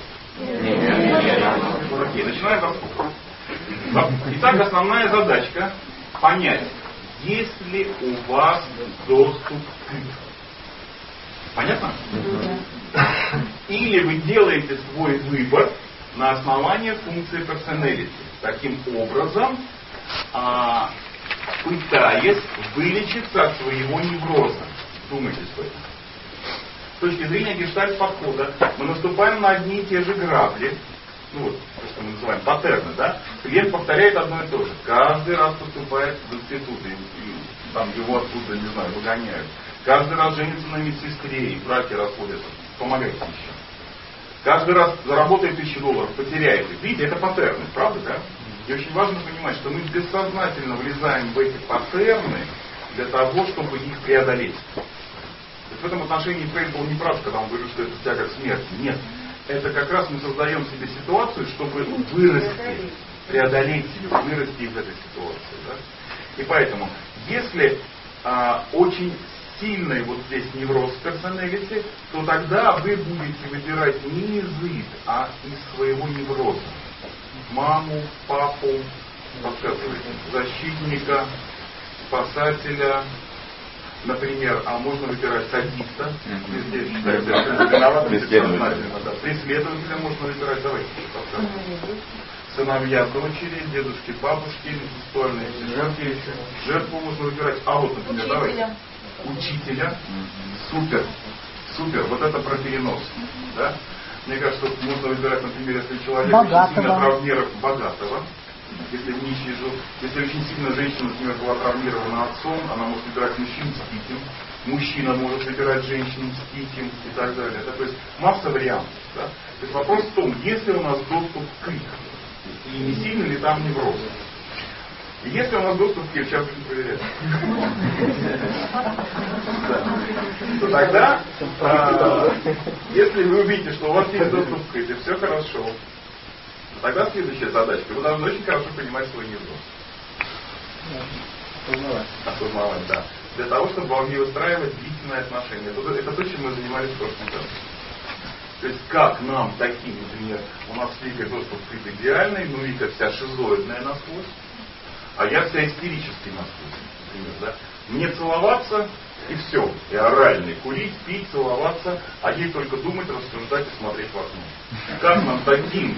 Нет. Окей, начинаем распутывать. Итак, основная задачка понять, есть ли у вас доступ к ИТ. Понятно? Или вы делаете свой выбор на основании функции personality. Таким образом, пытаясь вылечиться от своего невроза. Думайте об этом. С точки зрения гештальт-подхода мы наступаем на одни и те же грабли. Ну вот, то, что мы называем паттерны, да? Клиент повторяет одно и то же. Каждый раз поступает в институт, и там его оттуда, не знаю, выгоняют. Каждый раз женится на медсестре, и браки расходятся. Помогайте еще. Каждый раз заработает $1000, потеряет их. Видите, это паттерны, правда, да? И очень важно понимать, что мы бессознательно влезаем в эти паттерны для того, чтобы их преодолеть. То есть в этом отношении Фрейд был не прав, когда он говорил, что это тяга к смерти. Нет. Это как раз мы создаем себе ситуацию, чтобы вырасти, преодолеть ее, вырасти из этой ситуации. Да? И поэтому, если очень сильный вот здесь невроз персоналити, то тогда вы будете выбирать не из ИТ, а из своего невроза. Маму, папу, подсказывайте, защитника, спасателя, например, а можно выбирать садиста, преследователя можно выбирать, давайте подсказывайте. Сыновья, дочери, дедушки, бабушки, сексуальные жертву можно выбирать. А вот, например, давайте. Учителя. Супер. Супер. Вот это про перенос. Да? Мне кажется, что можно выбирать, например, если человек очень сильно травмирован, богатого, если нищий жил, если очень сильно женщина, например, была травмирована отцом, она может выбирать мужчин с детьми, мужчина может выбирать женщину, мстить им и так далее. Да? То есть масса вариантов. Да? То есть вопрос в том, есть ли у нас доступ к их, и не сильно ли там невроз. И если у нас доступ к их, сейчас будем проверять, то тогда, если вы увидите, что у вас есть доступ к их, и все хорошо, то тогда следующая задачка. Вы должны очень хорошо понимать свой невроз. Осознавать, да. Для того, чтобы могли выстраивать длительные отношения. Это то, чем мы занимались в прошлом году. То есть, как нам таким, например, у нас с Викой доступ к идеальной, но Вика вся шизоидная насквозь, а я вся истерический насквозь, например, да? Мне целоваться и все. И оральный, курить, пить, целоваться, а ей только думать, рассуждать и смотреть в окно. Как нам таким?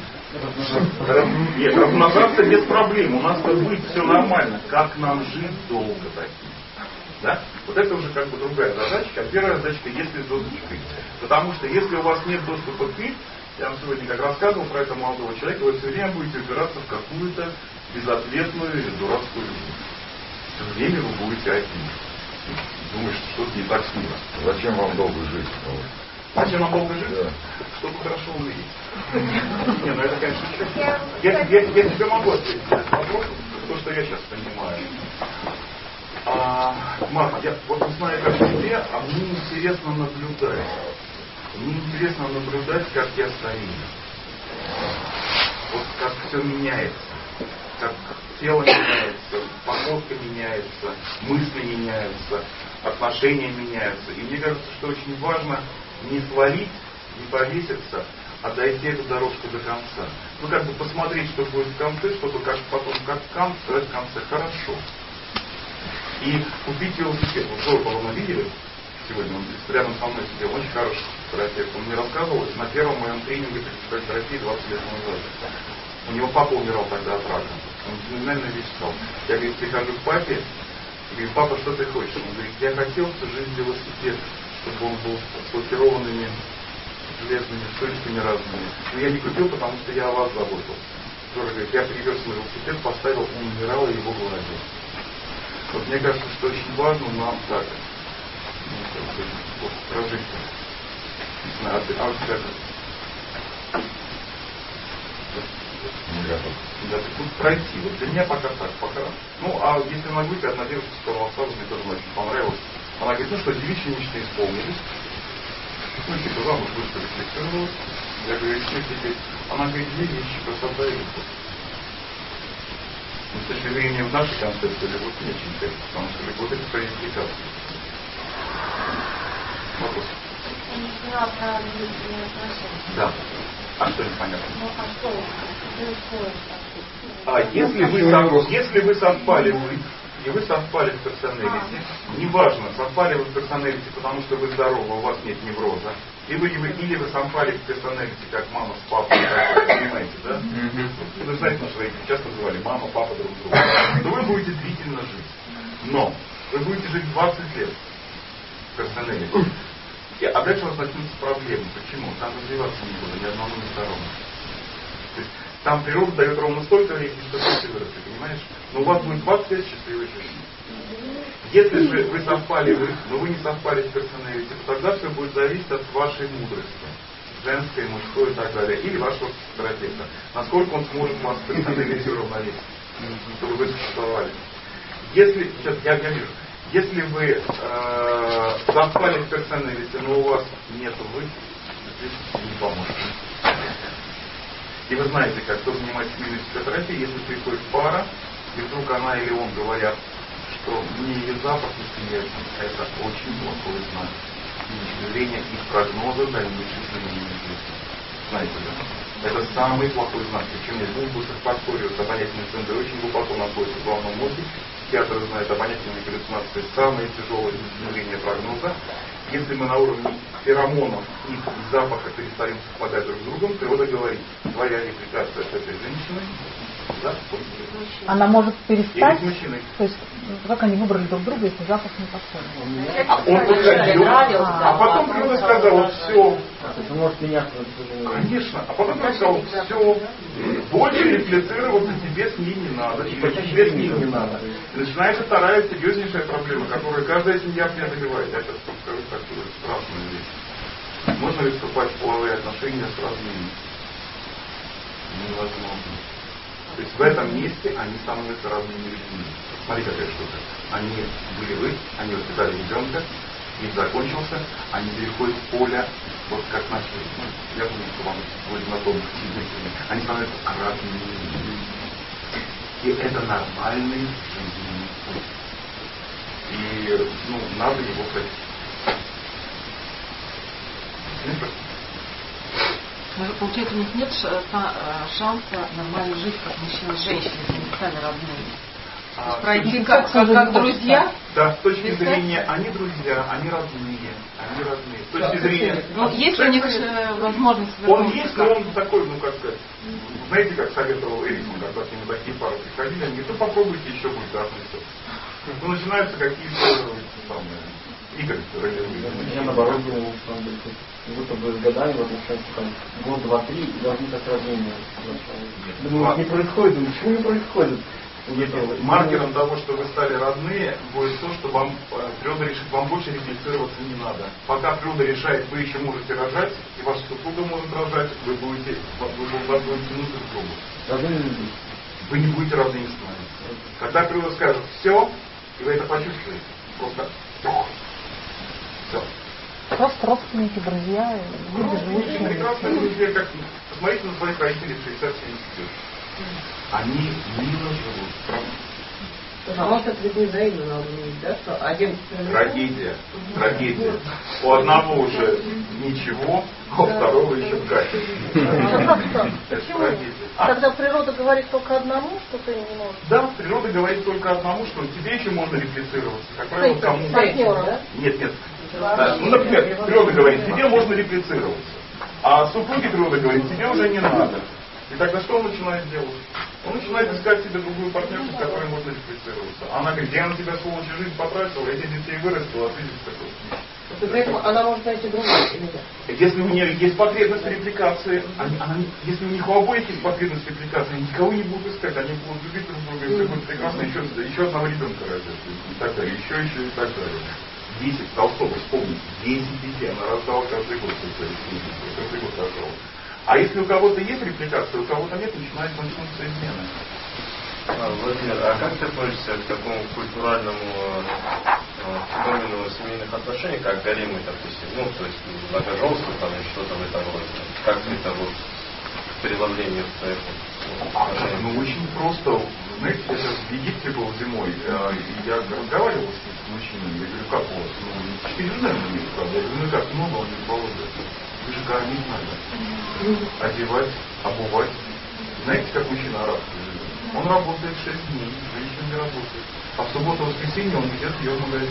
Нет, размножаться без проблем. У нас-то будет все нормально. Как нам жить долго таким? Да? Вот это уже как бы другая задачка. А первая задачка, если доступ к их. Потому что если у вас нет доступа к их, я вам сегодня как рассказывал про этого молодого человека, вы все время будете упираться в какую-то безответную или дурацкую жизнь. Все время вы будете одни. Думаешь, что что-то не так с миром. Зачем вам долго жить? Зачем нам долго жить? Да. Чтобы хорошо умереть. Не, ну это, конечно, шутка. Я тебе могу ответить на этот вопрос, то, что я сейчас понимаю. Марк, я вот не знаю, как тебе, а мне интересно наблюдать. Мне интересно наблюдать, как я старею. Вот как все меняется. Как тело меняется, походка меняется, мысли меняются, отношения меняются. И мне кажется, что очень важно не свалить, не повеситься, а дойти эту дорожку до конца. Ну, как бы посмотреть, что будет в конце, чтобы как потом, как в конце хорошо. И купить велосипед. Вот Зорбова мы видели сегодня, он рядом со мной сидел, очень хороший терапевт. Он мне рассказывал, на первом моем тренинге по терапии 20 лет назад. У него папа умирал тогда от рака. Он феноменальную вещь сказал. Я, говорит, прихожу к папе, и говорю, папа, что ты хочешь? Он говорит, я хотел всю жизнь велосипед, чтобы он был с лакированными железными штучками разными. Но я не купил, потому что я о вас заботился. Жора говорит, я привез свой велосипед, поставил, он умирал, и его гладил. Вот мне кажется, что очень важно нам так вот, прожить. Не знаю, а у тебя как? Да, тут пройти. Вот для меня пока так, пока. Ну, а если на группе одна девушка сказала, мне тоже очень понравилось. Она говорит, ну что, девичьи мечты исполнились. Ну, типа, замуж быстро рефлексировалась. Я говорю, что теперь? Она говорит, две вещи, красота и любовь. Но с точки зрения в нашей концепции любовь не очень интересна, потому что любовь это про импликацию. Вопрос. Да. А что непонятно? Ну, а что? Если вы совпали и вы совпали в персоналите, неважно, совпали вы в персоналите, потому что вы здоровы, у вас нет невроза, или вы совпали в персоналите, как мама с папой, понимаете, да? Вы знаете, что вы часто называли мама, папа друг друга. То вы будете длительно жить. Но вы будете жить 20 лет в персоналите. А дальше у вас начнутся проблемы. Почему? Там развиваться некуда, ни одному, ни второму. То есть там природа дает ровно столько времени, что вы выросли, понимаешь? Но у вас будет 20 лет счастливой жизни. Если же вы совпали, но вы не совпали в персоналите, то тогда все будет зависеть от вашей мудрости. Женской, мужской и так далее. Или вашего терапевта. Насколько он сможет вас в персоналите уравновесить, чтобы вы существовали. Если, сейчас я вижу, если вы совпали в персоналите, но у вас нет вы, здесь не поможет. И вы знаете, как кто занимается клинической психотерапией, если приходит пара, и вдруг она или он говорят, что мне ее запах не смеется, это очень плохой знак. И с точки зрения их прогноза дальнейшей жизни. Знаете, да? Это самый плохой знак. Причем я думаю, что факторию обонятельные центры очень глубоко находятся в головном мозге. Психиатры знают, обонятельные галлюцинации самые тяжелые изменения прогноза. Если мы на уровне феромонов их запаха перестаем совпадать друг с другом, природа говорит, твоя репликация с этой женщиной Да? Она может перестать. И мужчины. То есть, как они выбрали друг друга, если запах не подходит? А он подходил, а потом кто-то сказал, все. Может меняться. Конечно. А потом кто-то сказал, все, больше реплицироваться тебе с ней не надо. И тебе с ней не надо. И начинается вторая серьезнейшая проблема, которую каждая семья в меня добивает. Я сейчас скажу такую страшную вещь. Можно ли вступать в половые отношения с разными? Невозможно. То есть в этом месте они становятся разными людьми. Смотри, какая штука. Они были они воспитали ребенка, их закончился, они переходят в поле, вот как начали. Я думаю, что вам будет знакомы они становятся разными людьми. И это нормальный жизненный путь. И надо его хотеть. Получается, у них нет шанса нормально жить, как мужчина с женщиной, если они стали родными. Пройти как друзья? Да, с точки зрения, они друзья, они родные. С точки зрения... Есть ли у них возможность Он есть, но он такой, как сказать, знаете, как советовал Эриксон, когда к нему такие пары приходили, они говорят, попробуйте еще будет разница. Начинаются какие-то игры. Я наоборот думал, будто бы с годами в отношениях год, два, три должны так сравнения. Думаю, не происходит, ничего не происходит. Маркером того, что вы стали родные, будет то, что вам природа решит, вам больше реплицироваться не надо. Пока природа решает, вы еще можете рожать, и ваша супруга может рожать, вас будете тянуться к другу. Вы не будете родными с вами. Когда природа скажет все, и вы это почувствуете, просто все. Просто родственники, друзья, люди живущие. Прекрасные друзья, как посмотрите на своих родителей в 60-70 лет. Они мило живут, правда? А может это ведь не взаимно надо уметь, да? Что один... Трагедия. У одного уже ничего, а у второго еще катит. Почему? Когда природа говорит только одному, что ты не можешь? Да, природа говорит только одному, что тебе еще можно реплицироваться. Как правило, кому... Партнера, Нет. Да. Например, природа говорит, тебе можно реплицироваться. А супруге природа говорит, тебе уже не надо. И тогда что он начинает делать? Он начинает искать себе другую партнершу, с которой можно реплицироваться. Она говорит, я на тебя, сволочь, жизнь потратила, этих детей вырастила, а ты здесь такой. Поэтому она может найти другую или нет? Если у нее есть потребность репликации, если у них у обоих есть потребность репликации, они никого не будут искать, они будут любить друг друга, и все будет прекрасно, еще одного ребенка родят, и так далее, еще и так далее. 10, Толстого, вспомните, 10 детей она рождала каждый год, каждый год рождала. А если у кого-то есть репликация, у кого-то нет, начинаются измены. Владимир, а как ты относишься к такому культуральному феномену семейных отношений, как гаремы, допустим, то есть многоженство там или что-то в этом роде? Как это к преломлению своих отношений? Очень просто. Знаете, я сейчас в Египте был зимой, и я разговаривал с мужчинами, я говорю, как у вас? 4 жена у них, правда? Я говорю, как много, он говорит, Володя, вы же кормить надо, одевать, обувать. Знаете, как мужчина арабский живет? Он работает 6 дней, женщина не работает. А в субботу-воскресенье он ведет ее в магазин.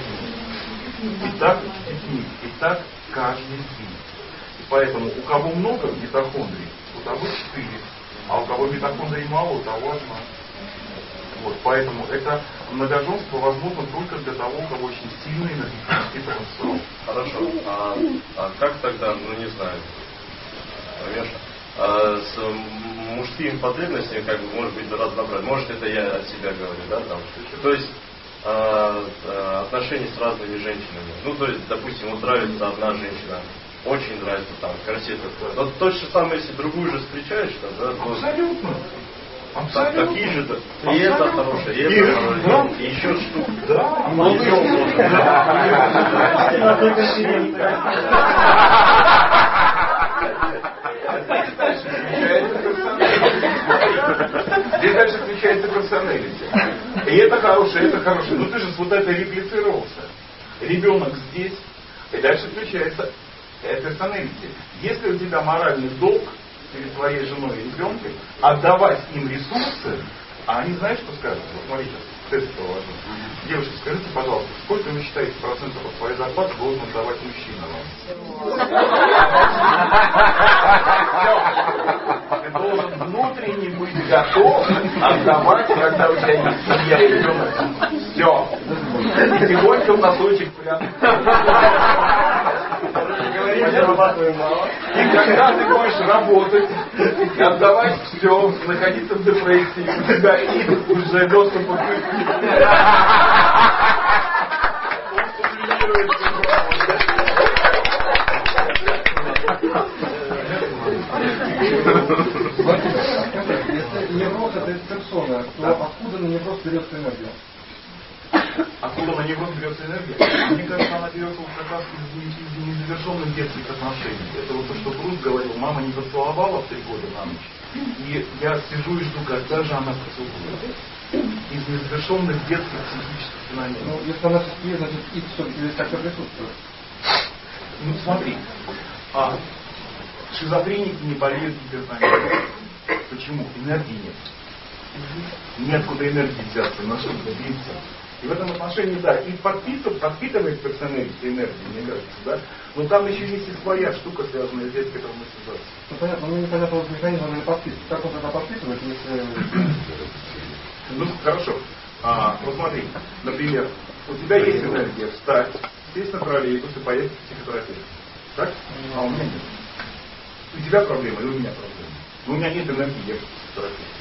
И так с детьми, и так каждый день. И поэтому у кого много митохондрий, у того 4. А у кого митохондрий мало, у того 1. Вот, поэтому это многоженство возможно только для того, у кого очень сильный энергетический потенциал. Хорошо. А как тогда, не знаю, с мужскими потребностями, как бы, может быть, разнообразие. Может, это я от себя говорю, да, там. То есть отношения с разными женщинами. То есть, допустим, вот нравится одна женщина, очень нравится там, красиво. Но то же самое, если другую же встречаешь, да, абсолютно. Абсолютно. Такие же, и это хорошее, и это хорошее, и еще штука. Да, здесь дальше включается персоналити. И это хорошее, это хорошее. Ну ты же вот это реплицировался. Ребенок здесь, и дальше включается персоналити. Если у тебя моральный долг перед твоей женой и ребенком, отдавать им ресурсы, а они знают, что скажут? Вот смотрите, тест положу. Девушка, скажите, пожалуйста, сколько вы считаете процентов от своей зарплаты должен отдавать мужчина вам? должен внутренне быть готов отдавать, когда у тебя есть семья и ребенок. Все. И тихонько в носочек прятать. И когда ты будешь работать, отдавать все, находиться в депрессии, у тебя и уже доступ к Если невроз это из персона, то откуда на невроз берется энергия? Откуда на невроз берется энергия? Мне кажется, она берется как раз из незавершенных детских отношений. Это вот то, что Брус говорил, мама не поцеловала в 3 года на ночь. И я сижу и жду, когда же она поцелует. Из незавершенных детских психических феноменов. Ну, если она есть, значит, и все-таки здесь как-то присутствует. Ну, смотри. Шизофреники не болеют гипертонией. Почему? Энергии нет. Неоткуда энергии взяться, на что двигаться. И в этом отношении, да, и подпитывает персоналити энергию, мне кажется, да. Но там еще есть и своя штука, связанная с детской травматизацией. Ну, понятно, но непонятно, вот механизм или подпитывает. Как он тогда подпитывает, если... Ну, хорошо. Вот смотри, например, у тебя есть энергия встать, сесть на троллейбус и поехать к психотерапевту. Так? А у меня нет. У тебя проблема, и у меня проблема. Но у меня нет энергии ехать к психотерапевту.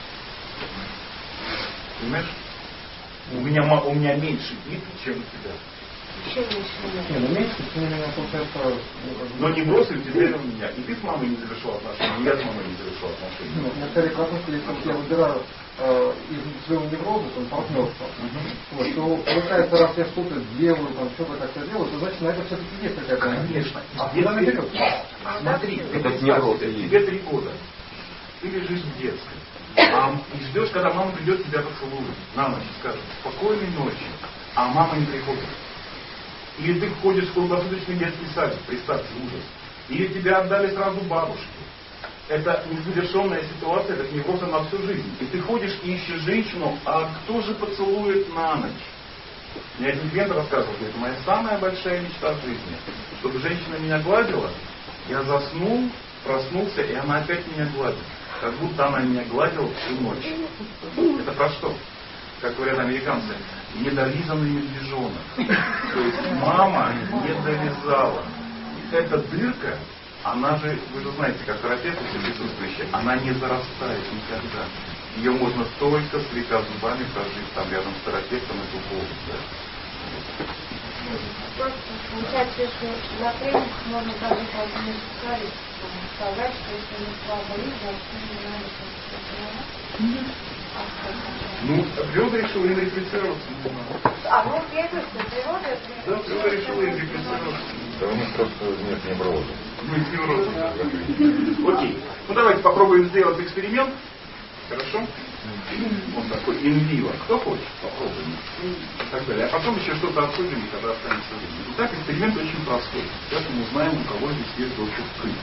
Понимаешь? У меня меньше битв, чем у тебя. Не, ну меньше, тем не менее, получается... Но не бросили тебя, у меня. И ты с мамой не завершил отношения, и я с мамой не завершил отношения. Ну, на скорее процесс, если я выбираю из своего невроза, там, партнерство, вот, то получается, раз я что-то делаю, там, что-то как-то делаю, то значит, на это все-таки есть какая-то... Конечно. А куда она берет? Смотри, тебе 3 года. Ты лежишь в детской. И ждешь, когда мама придет, тебя поцелует. На ночь скажет, спокойной ночи. А мама не приходит. Или ты ходишь в круглосуточный детский садик, представьте, ужас. Или тебя отдали сразу бабушке. Это незавершенная ситуация, это невроз на всю жизнь. И ты ходишь и ищешь женщину, а кто же поцелует на ночь? Мне один клиент рассказывал, что это моя самая большая мечта в жизни. Чтобы женщина меня гладила, я заснул, проснулся, и она опять меня гладит. Как будто она меня гладила всю ночь. Это про что? Как говорят американцы, недолизанный медвежонок. То есть мама не долизала. Эта дырка, она же, вы же знаете, как терапевт присутствующий, она не зарастает никогда. Ее можно только слегка зубами прожить там рядом с терапевтом эту боль. Да? Получается, если на тренинг можно даже один из сказать, что если не слабо видно, то не надо. Ну, природа решила инрефлексироваться. Ну, я говорю, что природа... Да, природа решила инрефлексироваться. Да у них просто нет невроза. Нет невроза. Окей. Ну, давайте попробуем сделать эксперимент. Хорошо? Он такой инвиво. Кто хочет? Попробуем. И так далее. А потом еще что-то обсудим, и когда останется время. Итак, эксперимент очень простой. Сейчас мы узнаем, у кого здесь есть доступ к книге.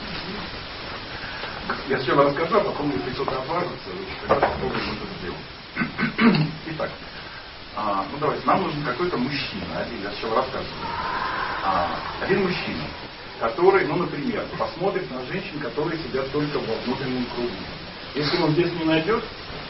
Я сначала расскажу, а потом, если кто-то отважится, тогда попробуем это сделать. Итак, ну давайте, нам нужен какой-то мужчина. Я сначала рассказываю. Один мужчина, который, ну, например, посмотрит на женщин, которые сидят только во внутреннем кругу. Если он здесь не найдет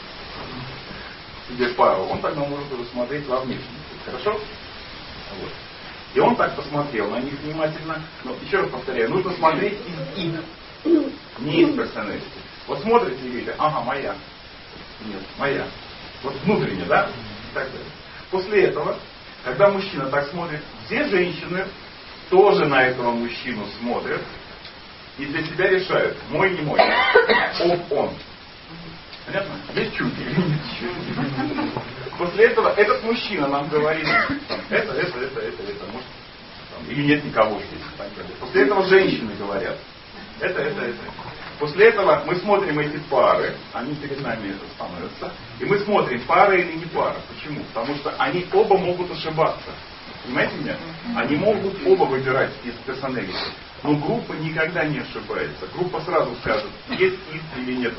себе пару, он тогда может уже смотреть во внешнем. Хорошо? Вот. И он так посмотрел на них внимательно. Но еще раз повторяю, нужно смотреть из их, не из персоналити. Вот смотрите и видите, ага, моя. Нет, моя. Вот внутренне, да? И так далее. После этого, когда мужчина так смотрит, все женщины тоже на этого мужчину смотрят и для себя решают, мой, не мой, он. Понятно? Есть чуки или нет чуки? После этого этот мужчина нам говорит, это, может, там, или нет никого здесь. После этого женщины говорят, это. После этого мы смотрим эти пары, они перед нами становятся, и мы смотрим, пара или не пара. Почему? Потому что они оба могут ошибаться. Понимаете меня? Они могут оба выбирать из персоналити. Но группа никогда не ошибается. Группа сразу скажет, есть их или нет.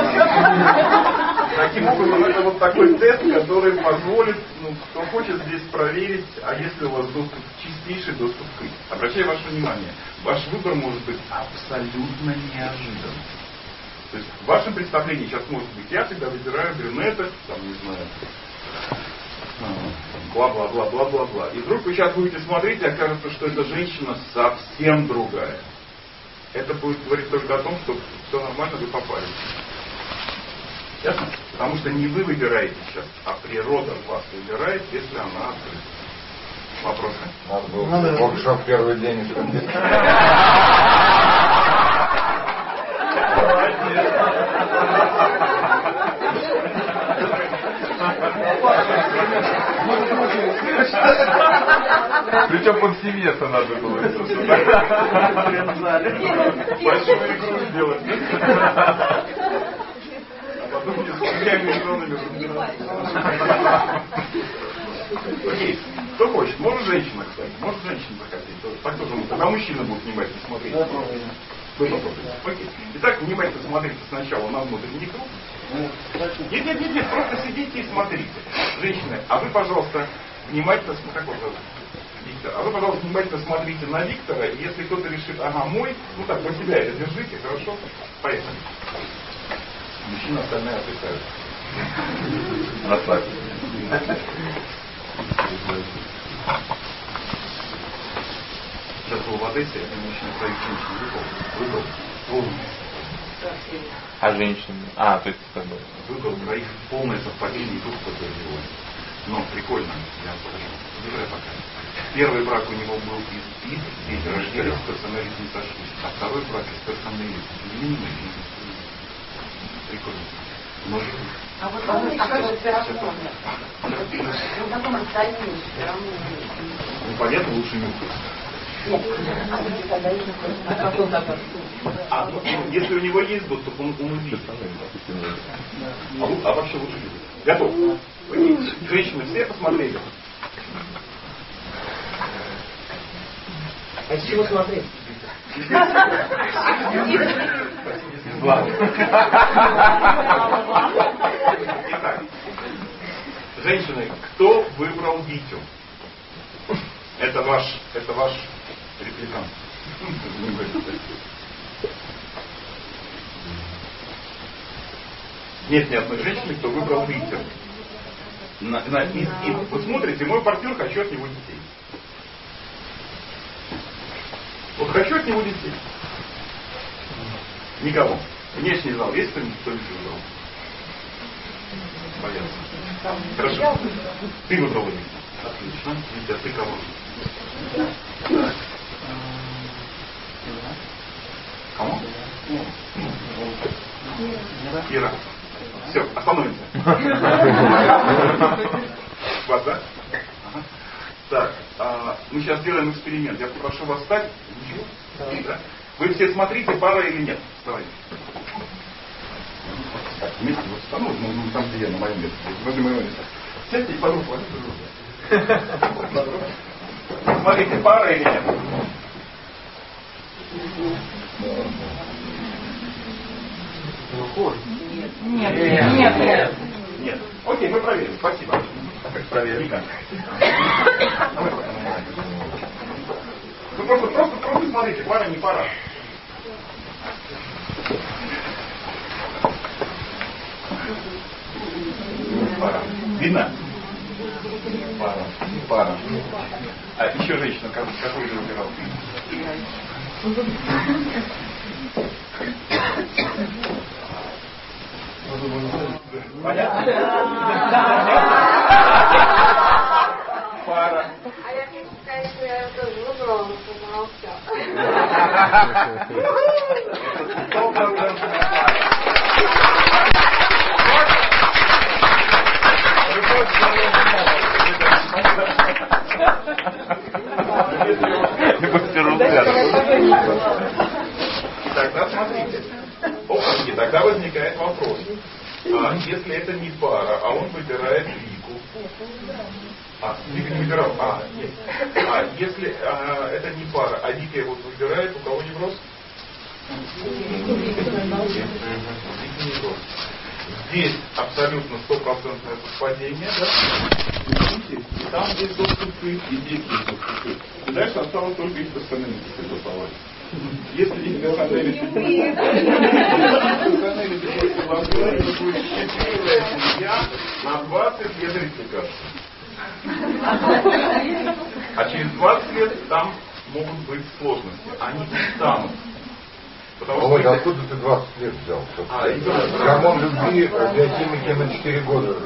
Таким образом, это вот такой тест, который позволит, кто хочет здесь проверить, а если у вас доступ, чистейший доступ к их. Обращаю ваше внимание, ваш выбор может быть абсолютно неожиданным. То есть в вашем представлении сейчас может быть, я всегда выбираю брюнеток, там, не знаю, бла-бла-бла-бла-бла-бла. И вдруг вы сейчас будете смотреть, и окажется, что эта женщина совсем другая. Это будет говорить только о том, что все нормально, вы попали. Ясно? Потому что не вы выбираете сейчас, а природа вас выбирает, если она открыта. Вопросы? Надо было воркшоп первый день. Причем повсеместно надо было. Большую игру сделать. А потом с друзьями игронами разбираться. Окей. Кто хочет? Может женщина, кстати. Может женщина захотеть. Так тоже. Тогда мужчина будет внимательно смотреть. Вы попробуйте. Окей. Итак, внимательно смотрите сначала на внутренний круг. Нет, просто сидите и смотрите. Женщины, а вы, пожалуйста, внимательно смотрите. Как вот зовут? Виктор. А вы, пожалуйста, внимательно смотрите на Виктора, и если кто-то решит, ага, мой, ну так, про себя это держите, хорошо? Поехали. Мужчина остальные отдыхают. Расслабься. Сейчас был в Одессе, один мужчина своих женщин выбрал полностью. А женщины? А, то есть как бы... Выбрал троих полное совпадение, и тут подтвердилось. Но прикольно, я покажу. Выбирай пока. Первый брак у него был из дети рождались, персонализм не сошлись. А второй брак из персонализм. Прикольно. Может быть. А вот как же пирожное? Ну, потом расстояние все равно. Ну, понятно, лучше не если у него есть доступ, он увидит. А вообще лучше видеть. Готов? Женщины все посмотрели? А с чего смотреть? Итак, женщины, кто выбрал Витю? Это ваш репликант. Нет ни одной женщины, кто выбрал Витю. Вы смотрите, мой партнер, хочу от него детей. Вот хочу от него детей. Никого. Внешний зал есть кто-нибудь, кто не выбрал? Понятно. Хорошо. Ты выбрал Витю. Отлично. Витя, а ты кого? Кому? Кира. Все, остановимся. Вас, да? Ага. Так, мы сейчас сделаем эксперимент. Я попрошу вас встать. Ничего? Да. Вы все смотрите, пара или нет? Давайте. Так, вместе вот становимся, ну там, где я, на моем месте. Возле моего места. Сядьте и подруг, смотрите, пара или нет? Нет. Окей, мы проверим. Спасибо. Проверим. Вы просто смотрите, пара, не пара. Пара. Видно? Пара. А еще женщина, какой же выбирал? Понятно? Пара. А я хочу сказать, что я тоже выбрала, но помолчал. Тогда смотрите. Опаньки, тогда возникает вопрос. Если это не пара, а он выбирает Вику. Вика не выбирал. Есть. Если это не пара, а Вика его выбирает, у кого невроз? Здесь абсолютно 100% совпадение, да? И там есть доступ к и здесь есть доступ к. И дальше осталось только их персонализм голосовать. Если не персонали будет счастливая семья на 20 лет репlikации. А через 20 лет там могут быть сложности. Они не станут. Потому что откуда ты 20 лет взял? Гормон любви для химики на 4 года.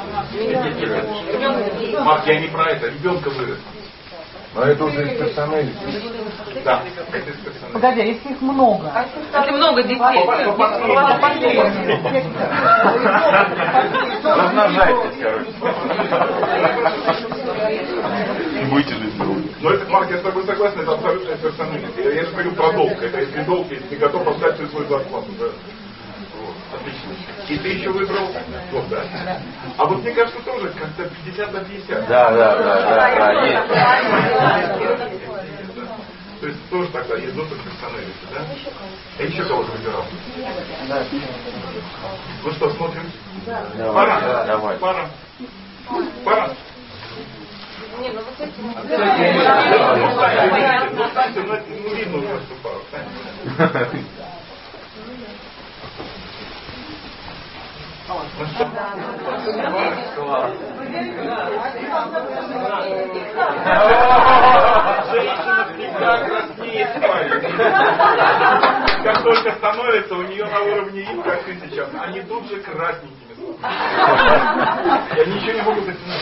Марк, я не про это. Ребенка вырос. Но это уже из персоналити. Да, это из персоналити. Погоди, если их много. Если много детей. Размножайтесь, короче. И будете жить долго. Но это, Марк, я с тобой согласен, это абсолютно персоналити. Я же говорю про долг. Это если долг, если ты готов отдать всю свою зарплату. Да? Вот, отлично. И ты еще выбрал год, да? А вот мне кажется тоже как-то 50 на 50. Да, есть. То есть тоже тогда есть доступ к персоналити, да? А еще кого-то выбирал? Ну что, смотрим? Пара? Давай. Пара? Пара? Не, ну вот эти... Ну, видно уже, что пара. Женщина всегда краснеет парень. Как только становится, у нее на уровне им, как ты сейчас, они тут же красненькими становятся. Я ничего не могу затянуть.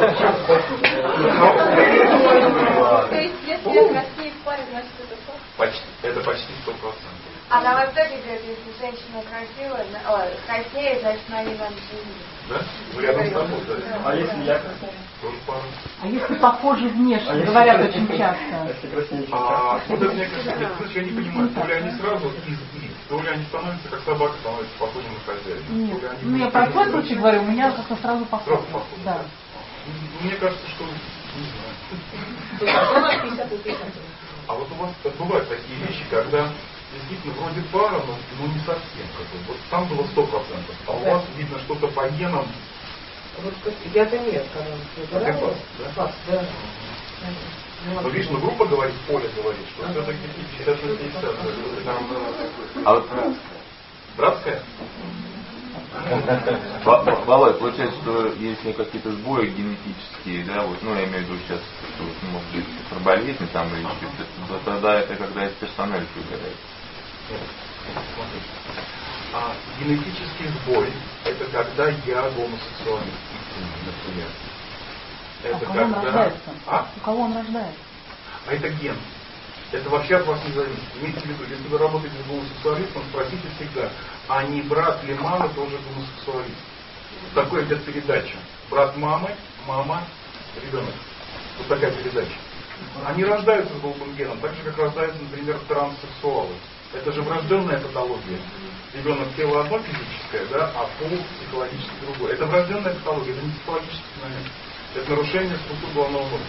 То есть, если краснеет парень, значит это что? Это почти 100%. А на Востоке говорят, если женщина красивая, краснеет, значит она не вам женится. Да? Ну рядом с тобой, да. А если я краснею? Тоже пара. А если похожи внешне, говорят очень часто. Если краснею, вот это мне кажется, я не понимаю, то ли они сразу из них, то ли они становятся как собака, становятся похожими на хозяина. Нет, ну я про свой случай говорю, у меня как-то сразу похоже. Сразу похоже, да. Мне кажется, что не знаю. А вот у вас бывают такие вещи, когда действительно вроде пара, но не совсем. Вот там было 100%, а у вас видно что-то по генам. Я-то нет, когда Ты пас, да? Ну видишь, ну группа говорит, Поля говорит, что все-таки 50-60. А вот братская? Володя, получается, что если какие-то сбои генетические, да, вот, ну я имею в виду сейчас, что может быть болезни там или что-то, то тогда это когда из персоналити угадает. А генетический сбой это когда я гомосексуалист, например. Это у кого он рождается? А? У кого он рождается? А это ген. Это вообще от вас не зависит. Имейте в виду, если вы работаете с гомосексуалистом, спросите всегда, а не брат ли мамы тоже гомосексуалист? Такое идет передача. Брат мамы, мама, ребенок. Вот такая передача. Они рождаются с голубым геном, так же, как рождаются, например, транссексуалы. Это же врожденная патология. Ребенок тело одно физическое, да, а пол психологически другое. Это врожденная патология, это не психологический момент. Это нарушение структуры головного мозга.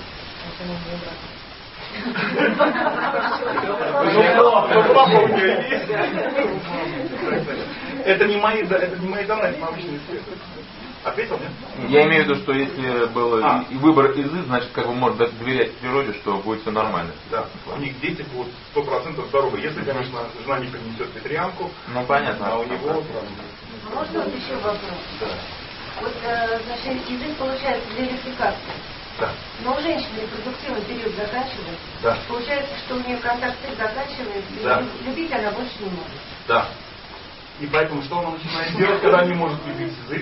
Это не мои данные, это научные исследования. Ответил, нет? Я имею в виду, что если был и выбор из, значит, как бы можно доверять природе, что будет все нормально. Да, у них дети будут 100% здоровы. Если, конечно, жена не принесет петрянку, ну понятно. А у него... Можно вот еще вопрос? Да. Вот, значит, язык получается для репликации. Да. Но у женщины репродуктивный период заканчивается. Да. Получается, что у нее контакт заканчивается, да. И любить она больше не может. Да. И поэтому что она начинает делать, когда не может любить язык?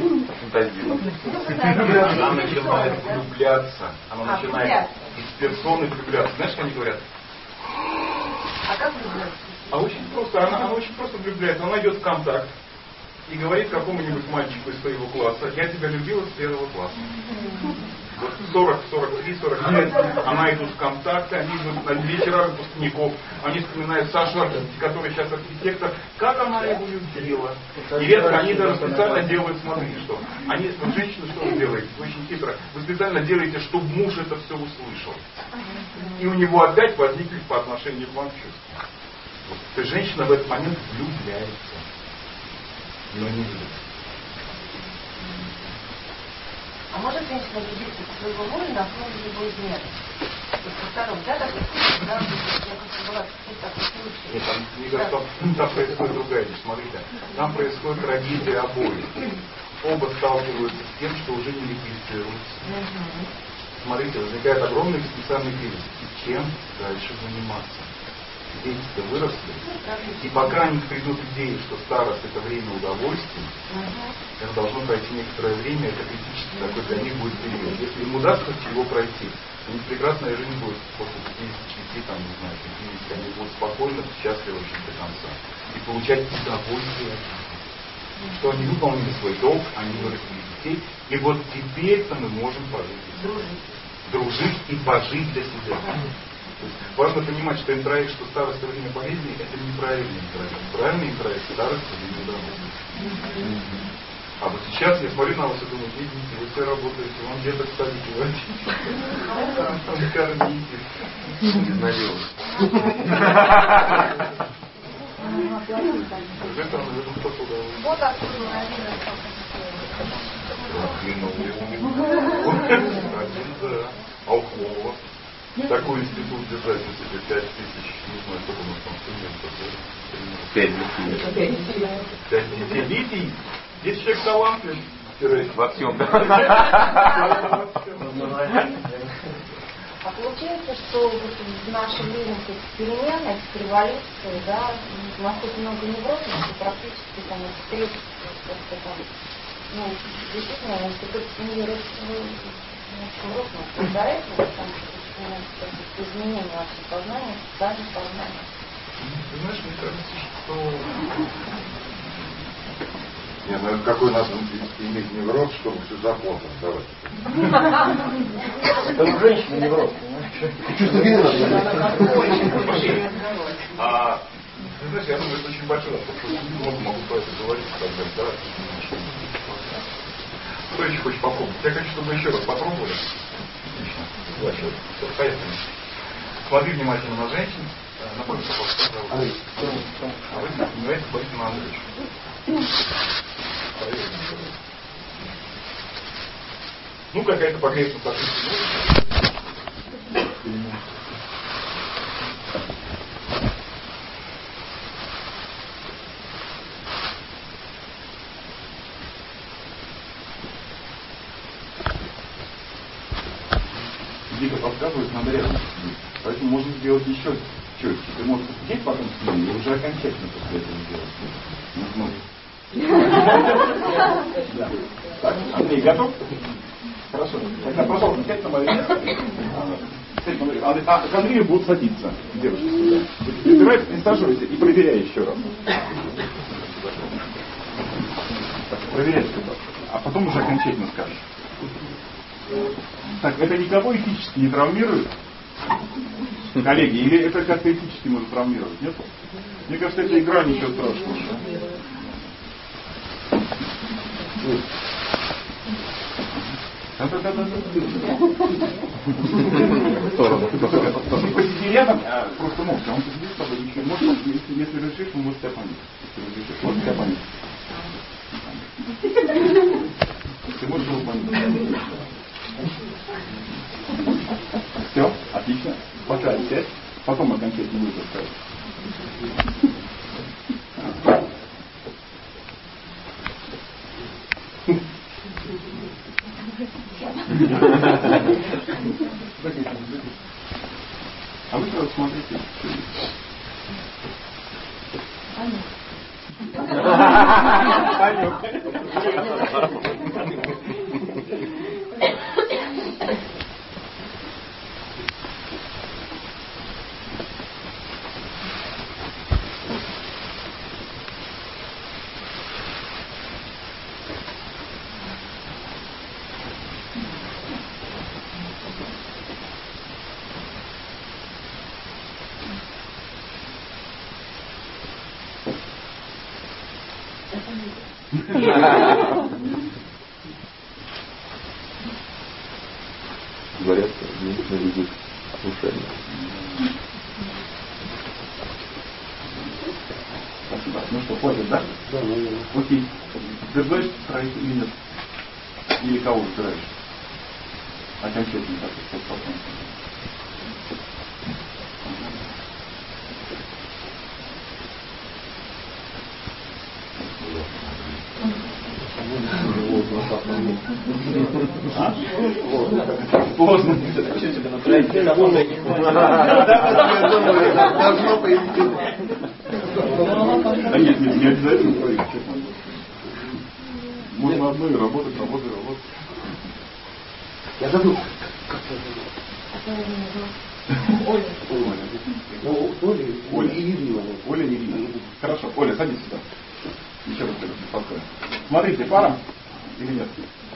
Она начинает влюбляться. Она начинает из персоны влюбляться. Знаешь, что они говорят? А как влюбляться? А очень просто. Она очень просто влюбляется. Она идет в контакт и говорит какому-нибудь мальчику из своего класса: я тебя любила с первого класса. Вот 40, 43, 45, она идут в контакты, они идут на вечера выпускников, они вспоминают Сашу, который сейчас архитектор, как она его любила. И редко они даже специально делают, смотрите, что. Они, вот женщины, что вы делаете? Очень хитро. Вы специально делаете, чтобы муж это все услышал. И у него опять возникли по отношению к вам чувства. Вот. То есть женщина в этот момент влюбляется. Но не любит. А может женщина влюбиться в своего мужа на фоне его измены? Вот во втором, да, такой? да, была какие-то случаи. Нет, там, мне кажется, там происходит другая вещь. Смотрите, там происходит трагедия обоих. Оба сталкиваются с тем, что уже не регистрируются. Смотрите, возникает огромный экзистенциальный кризис. И чем дальше заниматься? Дети-то выросли. И пока не придут идеи, что старость это время удовольствия, это должно пройти некоторое время, это критически такой для них будет период. Если им удастся его пройти, у них прекрасная жизнь будет после 55, там, не знаю, 50, они будут спокойно, счастливы очень до конца. И получать удовольствие. Что они выполнили свой долг, они вырастили детей. И вот теперь-то мы можем пожить. Дружить и пожить для себя. Важно понимать, что интроект, что старость во время болезни, это неправильный интроект. Правильный интроект — старость во время удовольствия. А вот сейчас я смотрю на вас и думаю, видите, вы все работаете, вам деток садите, водите, кормите. Вот откуда один А у Клова такой институт держать на себе 5 тысяч, не знаю, сколько у нас там студентов. 5 детей. Видите, есть человек талантлив. Во всем, да. А получается, что вот в наше время перемены, революции, да, насколько много неврозов, и практически там встретить как-то там, ну, действительно, институт семьи рухнул из-за этого, потому что изменение вообще сознания, даже сознания. Ты знаешь, мне кажется, что... Не, ну это какой надо иметь невроз, чтобы все заплатить. Давайте. Это у женщины невроз. Ты знаешь, я думаю, это очень большой вопрос. Много могу про это говорить, тогда, да. Кто еще хочет попробовать? Я хочу, чтобы вы еще раз попробовали. Отлично. Все, поехали. Смотри внимательно на женщин. Напомните, пожалуйста, а вы внимательно смотрите на Андреевича. Ну, какая-то погрешность сошибка. Дико подсказывает, надо рядом сидеть. Поэтому можно сделать еще чуть-чуть. Ты можешь посидеть потом с ним и уже окончательно после этого сделать. Так, Андрей, готов? Хорошо. Тогда, пожалуйста, сядь на мое место. К Андрею будут садиться девушки сюда. Прибирайте, присаживайте и проверяй еще раз. Так, проверяй сюда. А потом уже окончательно скажешь. Так, это никого этически не травмирует? Коллеги, или это как-то этически может травмировать, нет? Мне кажется, это игра, ничего страшного. Ты посиди рядом, просто молча, он посидит с тобой, ничего, может, если решишь, он может тебя понять. Может тебя понять. Ты можешь его понять. Все, отлично. Пока сядь, потом окончательно будет рассказать. А вы сразу смотрите. Говорят, женщины любят слушание. Спасибо. Ну что, хватит, да? Да, наверное. Окей. Утверждаешь строить или нет? Или кого выбираешь? Окончательно так, 100%. Сложно. Должно появиться. Да нет, не обязательно своих, честно. Можно одно и работать. Я забыл. Оля Ирина. Хорошо, Оля, садись сюда. Еще раз беспокоен. Смотрите, пара или нет?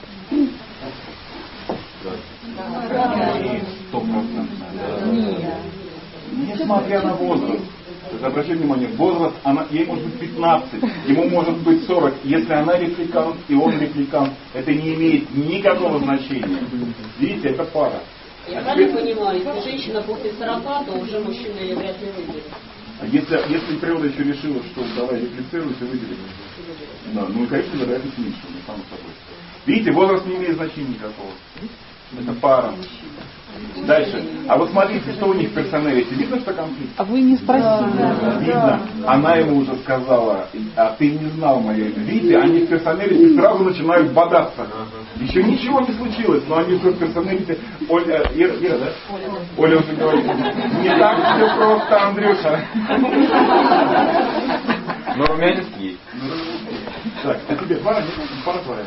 100%. Несмотря на возраст. Обращайте внимание, возраст, ей может быть 15, ему может быть 40. Если она репликант и он репликант, это не имеет никакого значения. Видите, это пара. Я правильно понимаю, если женщина после 40, то уже мужчина ее вряд ли выберет. Если природа еще решила, что давай реплицируйте, выберем. Да, ну и, конечно, вероятность меньше, но само собой. Видите, возраст не имеет значения никакого. Это пара. Дальше. А вот смотрите, что у них в персоналите. Видно, что конфликт? А вы не спросили. Видно. Она ему уже сказала, а ты не знал мое имя. Видите, они в персоналите сразу начинают бодаться. Еще ничего не случилось, но они уже в персоналите. Ира, да? Оля уже говорит, не так все просто, Андрюша. Но румянец есть. Так, а тебе пара, нет? Пара твоя?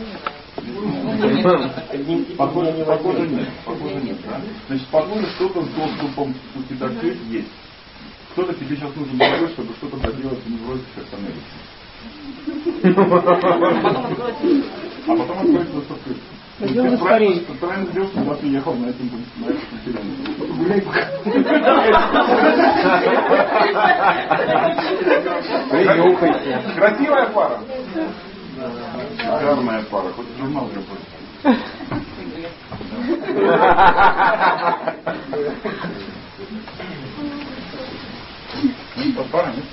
Похоже нет. Да? Значит, похоже, что-то с доступом у тебя есть. Кто-то тебе сейчас нужен другой, чтобы что-то поделать в неврозе персоналити. А потом откроется доступ к этому. Пойдем скорее. Ты правильно сделал, что я приехал на этом материале. Гуляй пока. Красивая пара. Шикарная пара, хоть в журнал работает. Пара, нет?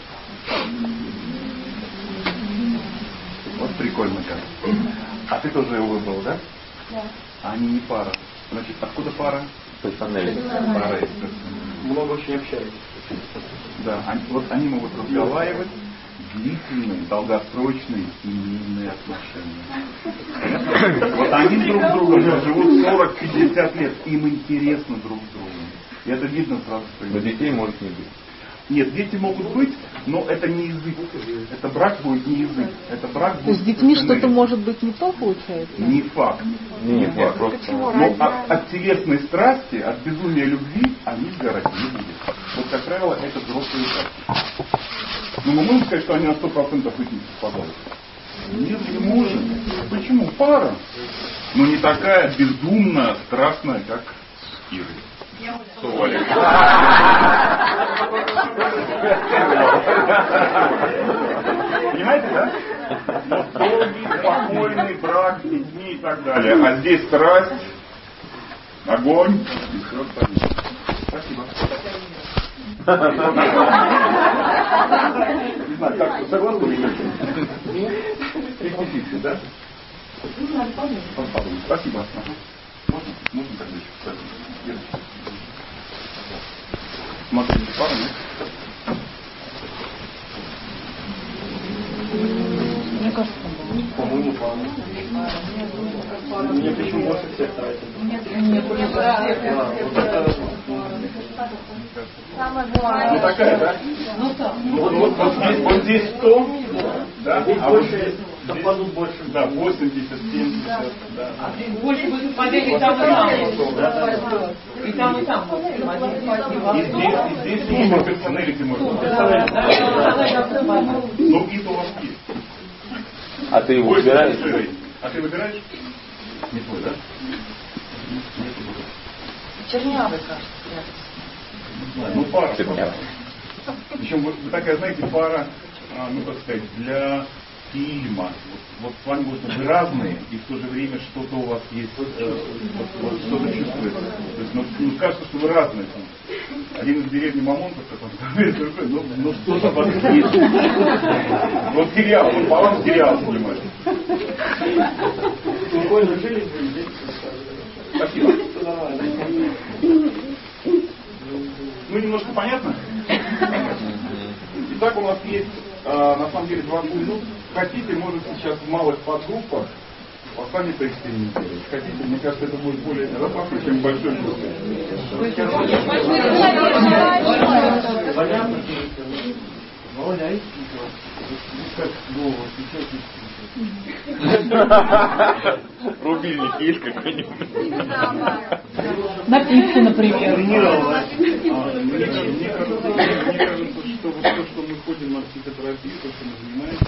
Вот прикольно как. А ты тоже его выбрал, да? Да. А они не пара. Значит, откуда пара? Персонально. Пара из персонала. Много очень общаются. Да, вот они могут разговаривать. Длительные, долгосрочные семейные отношения. Вот они друг с другом живут 40-50 лет. Им интересно друг с другом. И это видно сразу. Но детей может не быть. Нет, дети могут быть, но это не язык. Это брак будет не язык. Это брак будет. То есть с детьми что-то может быть не то получается? Не факт. Не факт. Просто. Но от телесной страсти, от безумия любви они сгорать не будут. Вот, как правило, это взрослые браки. Но мы можем сказать, что они на 100% этим совпадают. Нет, не можем. Почему? Пара. Но не такая безумно страстная, как с Ирой. Понимаете, да? Долгий, спокойный брак с детьми и так далее. А здесь страсть, огонь и все остальное. Спасибо. Не знаю, как согласны или нет? 50-50, да? Спасибо. Можно тогда еще, кстати. Смотрите, пара, нет? Мне кажется, по-моему, пара. Мне почему больше всех нравится? Самое главное. Ну такая, да? Ну да. Вот здесь 100, да? Здесь А вот больше здесь совпадут больше. Да, 80, 70, да. Больше будет смотреть и там, и там. И там, и там. И здесь тоже персоналити можно. Ну, гид у вас есть. А ты его выбираешь? А ты выбираешь? Не твой, да? Чернявый, кажется. Ну, пара. Причем вы такая, знаете, пара, ну, как сказать, для фильма. Вот с вами будут вы разные, и в то же время что-то у вас есть, что-то чувствуется. То есть, ну, кажется, что вы разные. Один из деревни Мамонтов, ну что-то у вас есть. Вот сериал, он по вам сериал снимает. Спокойно жили, здесь. Спасибо. Ну, немножко понятно? Итак, у нас есть, на самом деле, 20 минут. Хотите, можете сейчас в малых подгруппах сами поэкспериментировать. Хотите, мне кажется, это будет более безопасно, чем большой групп. Рубильник есть какой-нибудь? На пиццу, например. Мне кажется, что вот то, что мы ходим на психотерапию, то, что мы занимаемся,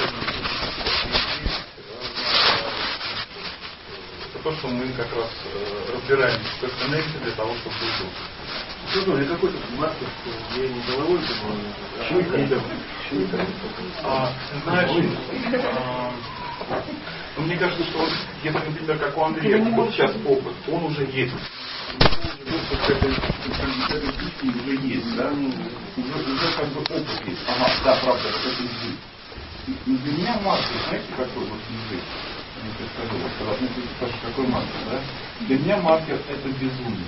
это то, что мы как раз разбираем в персональности для того, чтобы быть лучше. Ну, я какой-то мастер, что я не головой думаю, мне кажется, что вот, если, например, как у Андрея, вот сейчас опыт, он уже есть. к этой штуке уже есть, да? Уже как бы опыт есть. Ага, да, правда, вот это язык. Но для меня мастер, знаете, какой вот язык? Я тебе скажу, вот когда ты скажешь, какой мастер, да? Для меня мастер это безумие.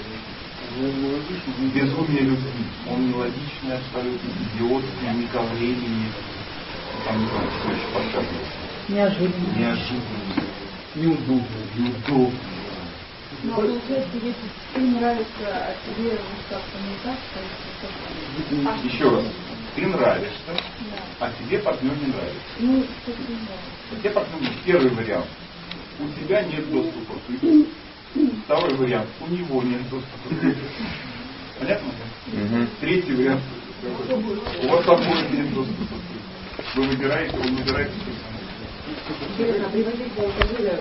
Безумие любви. Он мелодичный, абсолютно идиотский, не ко времени. Там не знаю, что еще подсказывает. Неожиданный. Неудобный. Ну, получается, если тебе нравится, а тебе как-то не так, то Еще раз. Ты нравишься, а тебе партнер не нравится. Ну, что ты нравится. Тебе партнер не нравится. Первый вариант. У тебя нет доступа к любви. Второй вариант. У него нет доступа к любви. Понятно? Третий вариант. У вас обоих нет доступа к любви. Вы выбираете, он выбирает. Интересно, приводить для алкоголя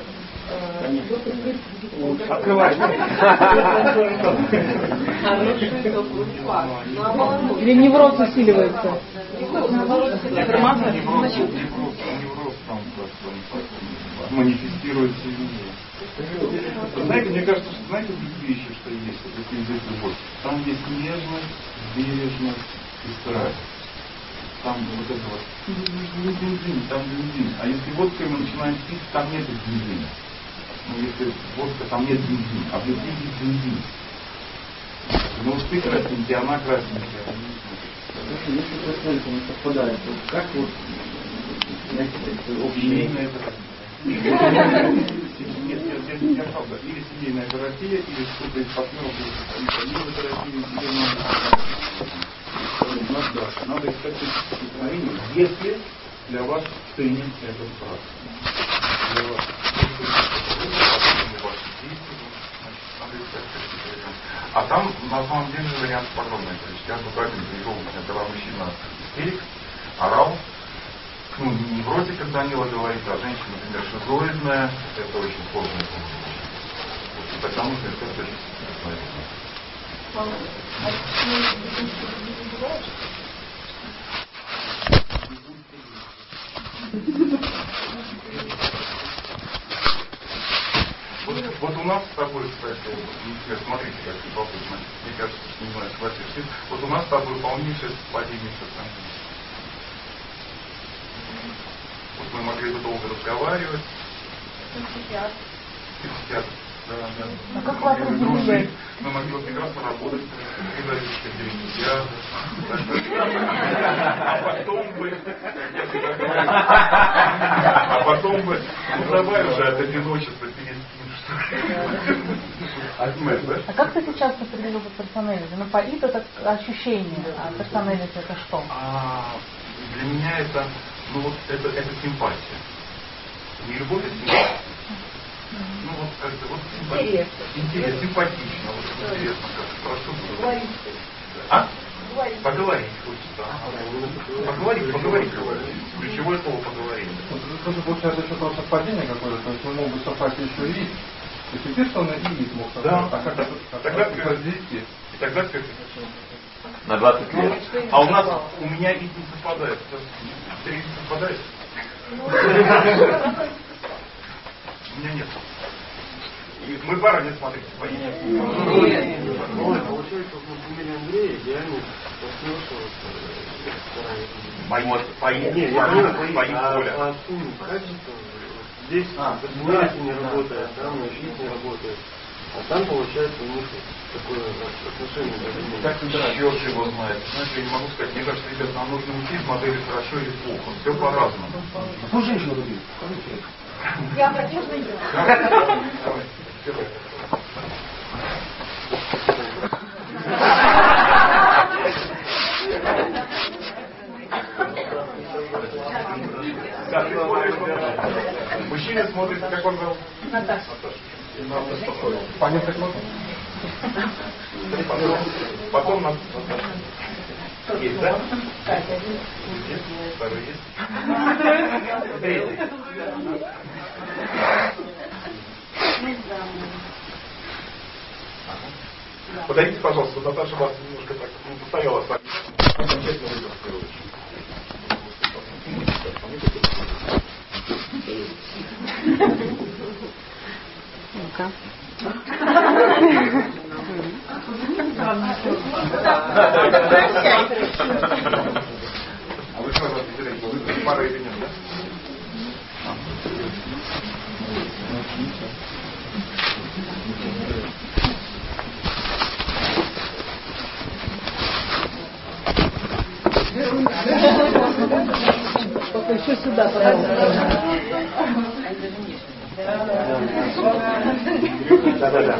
Открывай. Или невроз усиливается? Невроз там манифестирует сильнее. Знаете, мне кажется, что знаете, другие вещи, что есть, вот это язык любовь. Там есть нежность, бережность и страсть. Там вот это вот не бензин, там бензин. А если водкой мы начинаем пить, там нет бензина. Ну, если водка, там нет бензина, а в любви есть бензин. Ну, ты красненький, она красненькая. Если красавица не совпадает, то как вот семейная терапия? Нет, правда. Или семейная терапия, или что-то из партнеров, или терапия, или надо искать столкновение, если для вас тренинг это практика. Для вас. А там на самом деле вариант подробный. То есть я буквально привел, когда мужчина истерик, орал, ну, не вроде как Данила говорит, а женщина, например, шизоидная, это очень сложная помощь. Вот, тогда нужно искать очень Вот у нас с тобой, кстати, смотрите, как любопытно. Мне кажется, что не знаю, согласишься. Вот у нас с тобой полнейшее совпадение сознания. Вот мы могли бы долго разговаривать. 50. Да. А как вы определили? Мы могли бы прекрасно работать, а потом бы, ну давай уже от одиночества перескинешь. А как ты сейчас определил персоналити? Ну, полит это ощущение, а персоналити это что? Для меня это, ну вот это симпатия. Не любовь, а симпатия. Ну вот как-то вот интересно, симпатично, вот интересно, как хорошо было. А? Поговорить хочется. Поговорить. Ключевое слово поговорить. Тоже получается еще просто совпадение какое-то, то есть мы могут совпасть еще и вид. То есть и персона, и вид могут совпасть. Да. А как это? Тогда воздействие? И тогда на 20 лет. А у меня вид не совпадает. Ты вид совпадает? У меня нет. Мы пара не смотрите. Получается, что на примере Андрея идеально здесь персоналити не работает, там жизнь не работает. А там получается у них такое отношение. Как черт его знает. Знаете, я не могу сказать. Мне кажется, ребята, нам нужно уйти, смотреть хорошо или плохо. Все по-разному. Кто женщину любит? Я протяжно делаю. Мужчина смотрит, как он был. Наташа. Понятно, смотрит. Потом нас. Есть, да? Есть, второй есть. Третий. Подойдите, пожалуйста, Наташа вас немножко так постояла с вами. Окончательно выбор, в первую очередь. Ну-ка. А вы что вас интересно, вы пара или нет, да? Только еще сюда, пожалуйста. Да.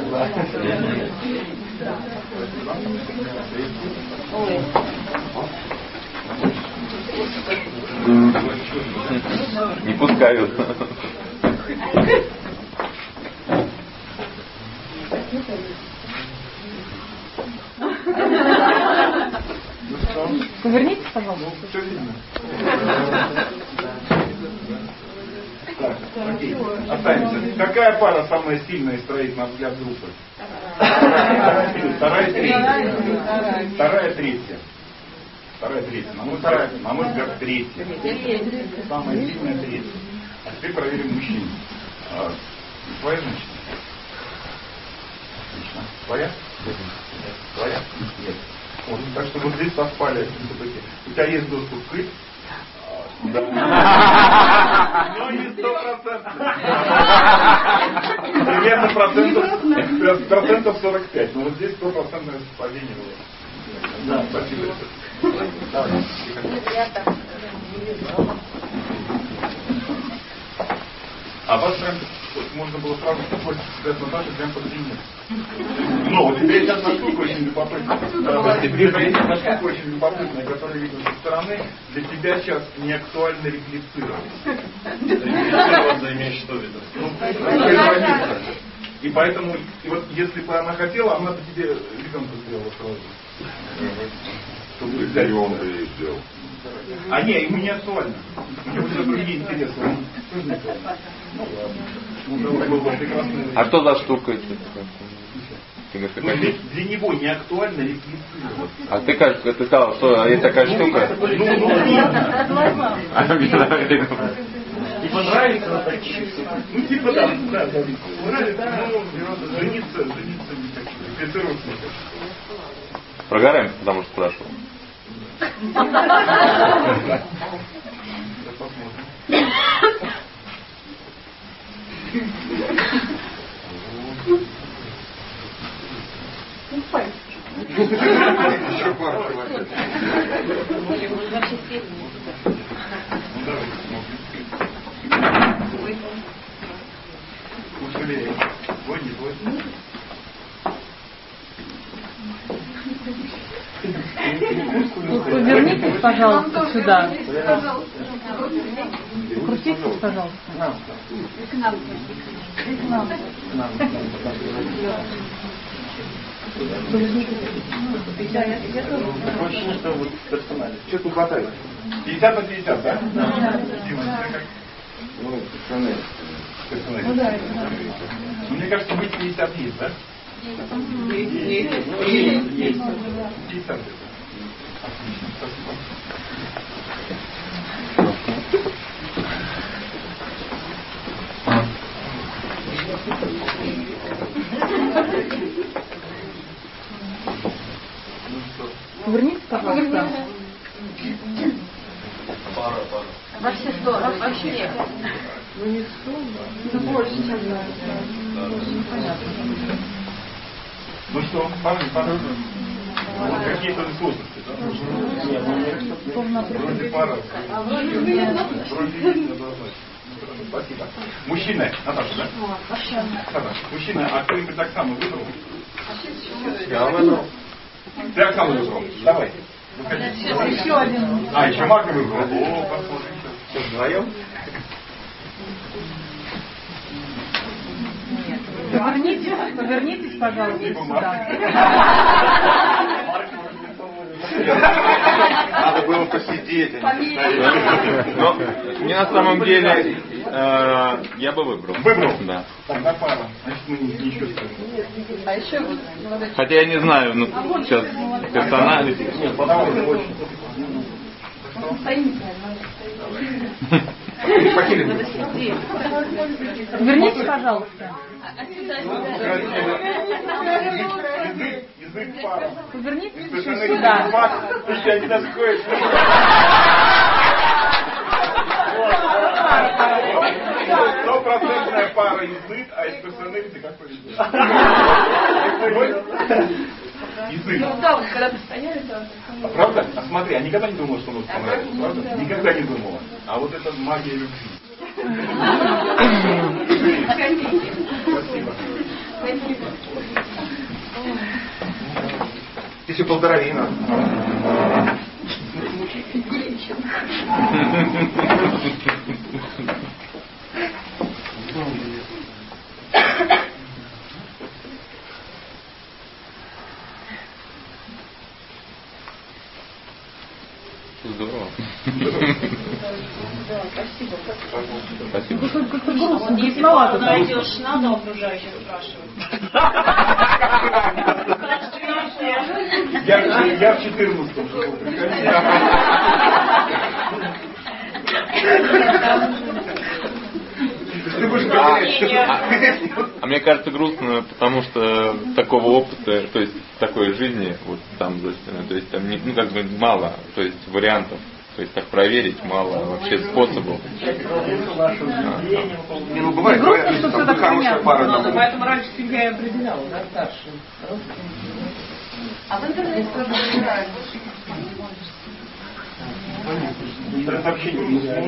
Не пускают. Повернитесь, пожалуйста. Все видно. Так, окей. Останемся. Какая пара самая сильная из троих, на взгляд, группы? Вторая, третья. Вторая, третья. На мой взгляд, третья. Самая сильная третья. А теперь проверим мужчин. Твоя женщина? Отлично. Твоя? Нет. Твоя? Нет. Вот, так что вот здесь совпали. У тебя есть доступ к их? Да. Но не 100%. Примерно процентов 45. Но вот здесь 100% совпадение было. Да, спасибо. А вас прям можно было сразу сказать, Наташа, прям под длину. Ну, вот теперь сейчас насколько очень любопытно. Теперь есть насколько очень любопытно, которая видно со стороны, для тебя сейчас не актуально реплицировать. Реплицировать, заимеешь что в виду? И поэтому, и вот если бы она хотела, она бы тебе ребенка сделала сразу. Чтобы взять он бы сделал. А не, ему не актуально. У него уже другие интересы. Он тоже не актуально. Ну ладно. А что за штука? Для него не актуально реплицировать. А ты сказал, что есть такая штука? И понравится на такие. Ну типа да. Нравится, но жениться не хочу. Реплицироваться не хочу. Прогораем, потому что спрашивал. Еще пару километров. Повернитесь, пожалуйста, сюда. Крутитесь, пожалуйста. К нам. Что тут хватает? 50 на 50, да? Да. Дима, как? Ну, персонель. Ну да. Мне кажется, быть 50 есть, да? Есть. 50. Отлично, спасибо. Повернитесь, пожалуйста. Пара. Во все стороны, вообще. Ну не 100, Ну больше, чем надо. непонятно. Ну что, парни. Какие-то сложности, да? Вроде пара. Вроде видно должно. Спасибо. Мужчины, Наташа, да? Наташа, мужчина, а кто-нибудь Оксану выбрал? Я выбрал. Ты Оксану выбрал? Давай. Еще один. А, еще Марка выбрал. О, посмотрим. Все вдвоем? Повернитесь, пожалуйста, сюда. Надо было посидеть, а не стоять. Но мне на самом деле я бы выбрал. Выбрал? Да. Тогда пара. Значит, мы не чувствуем. А еще вот... Хотя я не знаю, ну, сейчас персоналити. Нет, потому что очень. Вернитесь, пожалуйста. Язык пара. Повернитесь еще сюда. Слушайте, они даже ходят. Стопроцентная пара язык, а из персоналити какой язык. Ну да, вот когда ты стояли, то... А правда? А смотри, я никогда не думала, что он понравится, правда? Никогда не думала. А вот это магия любви. Спасибо. Если полторовина. Здорово. Да, спасибо. Спасибо. Если пару найдешь, надо окружающих спрашивать. Я в 14-м живу. А мне кажется грустно, потому что такого опыта, то есть такой жизни, вот там, то есть там ну как бы мало, то есть вариантов, то есть так проверить мало вообще способов. Ну бывает, говорят, что там хорошая пара. Поэтому раньше семья и определяла, да, старшую. А в интернете тоже выбирают. Сообщение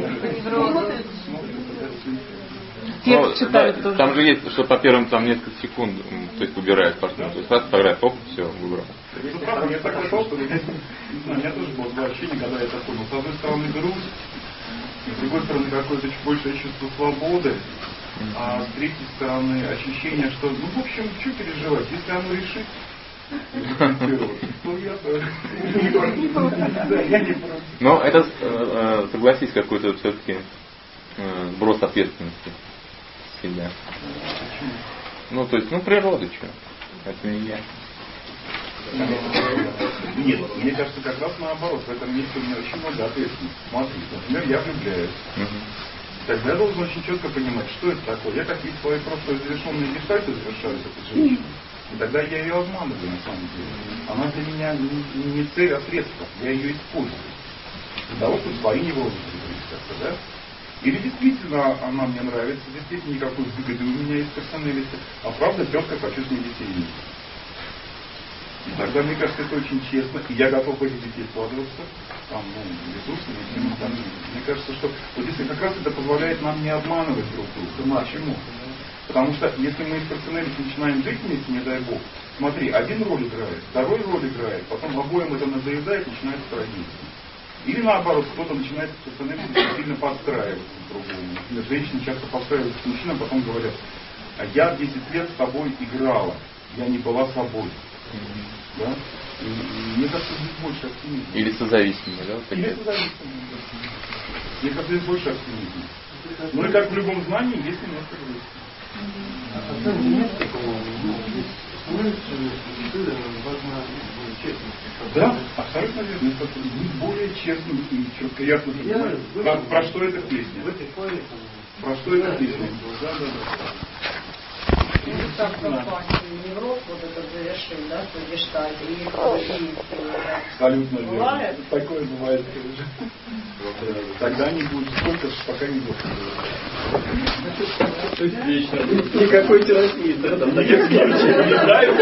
Ну, да, там же есть, что по первым там несколько секунд, то есть выбирает партнер. То есть раз фотография, оп, все, выбрал. Я так нашел, что у меня тоже было два ощущения, когда я такой, ну, с одной стороны грусть, с другой стороны какое-то большее чувство свободы, а с третьей стороны ощущение, что, ну, в общем, что переживать, если оно решит, но это, согласись, какой-то все-таки сброс ответственности себя. Ну, то есть, ну, природа, что? Это не я. Нет, мне кажется, как раз наоборот. В этом месте у меня очень много ответственности. Смотри, например, я влюбляюсь. Тогда я должен очень четко понимать, что это такое. Я какие-то свои просто разрешенные гештальты завершаю с этой женщиной. И тогда я ее обманываю на самом деле. Она для меня не цель, а средство. Я ее использую. Для того, чтобы свои неврозы прикрыть как-то, да? Или действительно она мне нравится, действительно никакой выгоды у меня есть персоналити, а правда тетка хочу с ней детей иметь. И тогда, мне кажется, это очень честно, и я готов в этих детей вкладываться, там, ну, ресурсами, там, мне кажется, что вот если как раз это позволяет нам не обманывать друг друга. Почему? Потому что если мы из персоналити начинаем жить вместе, не дай бог, смотри, один роль играет, второй роль играет, потом обоим это надоедает, начинается трагедия. Или наоборот, кто-то начинает персоналити сильно подстраиваться к другому. Например, женщины часто подстраиваются к мужчинам, потом говорят, а я 10 лет с тобой играла, я не была собой. Да? И мне кажется, здесь больше оптимизма. Или созависимые, да? Или созависимые. Мне кажется, здесь больше оптимизма. Ну и как в любом знании, есть и место грусти. Да, абсолютно верно. Это быть более честным и четко ясно понимать, про что эта песня. Про что эта песня. Да. Так, невроз вот этот завершил, да, свой гештальт, и абсолютно верно. Такое бывает. Тогда не будет сколько, пока не будет. Вечно. Никакой терапии, да, там таких случаев. Не знаю,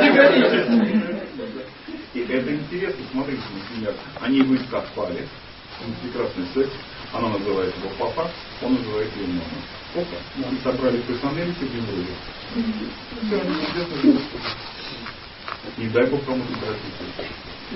категорически. И это интересно, смотрите, например, они в войска впали, У них прекрасный секс. Она называет его папа, он называет ее мама. Опа, они собрали персоналити в Генроле. Все, они чудесно живут. Не дай Бог кому-то брать.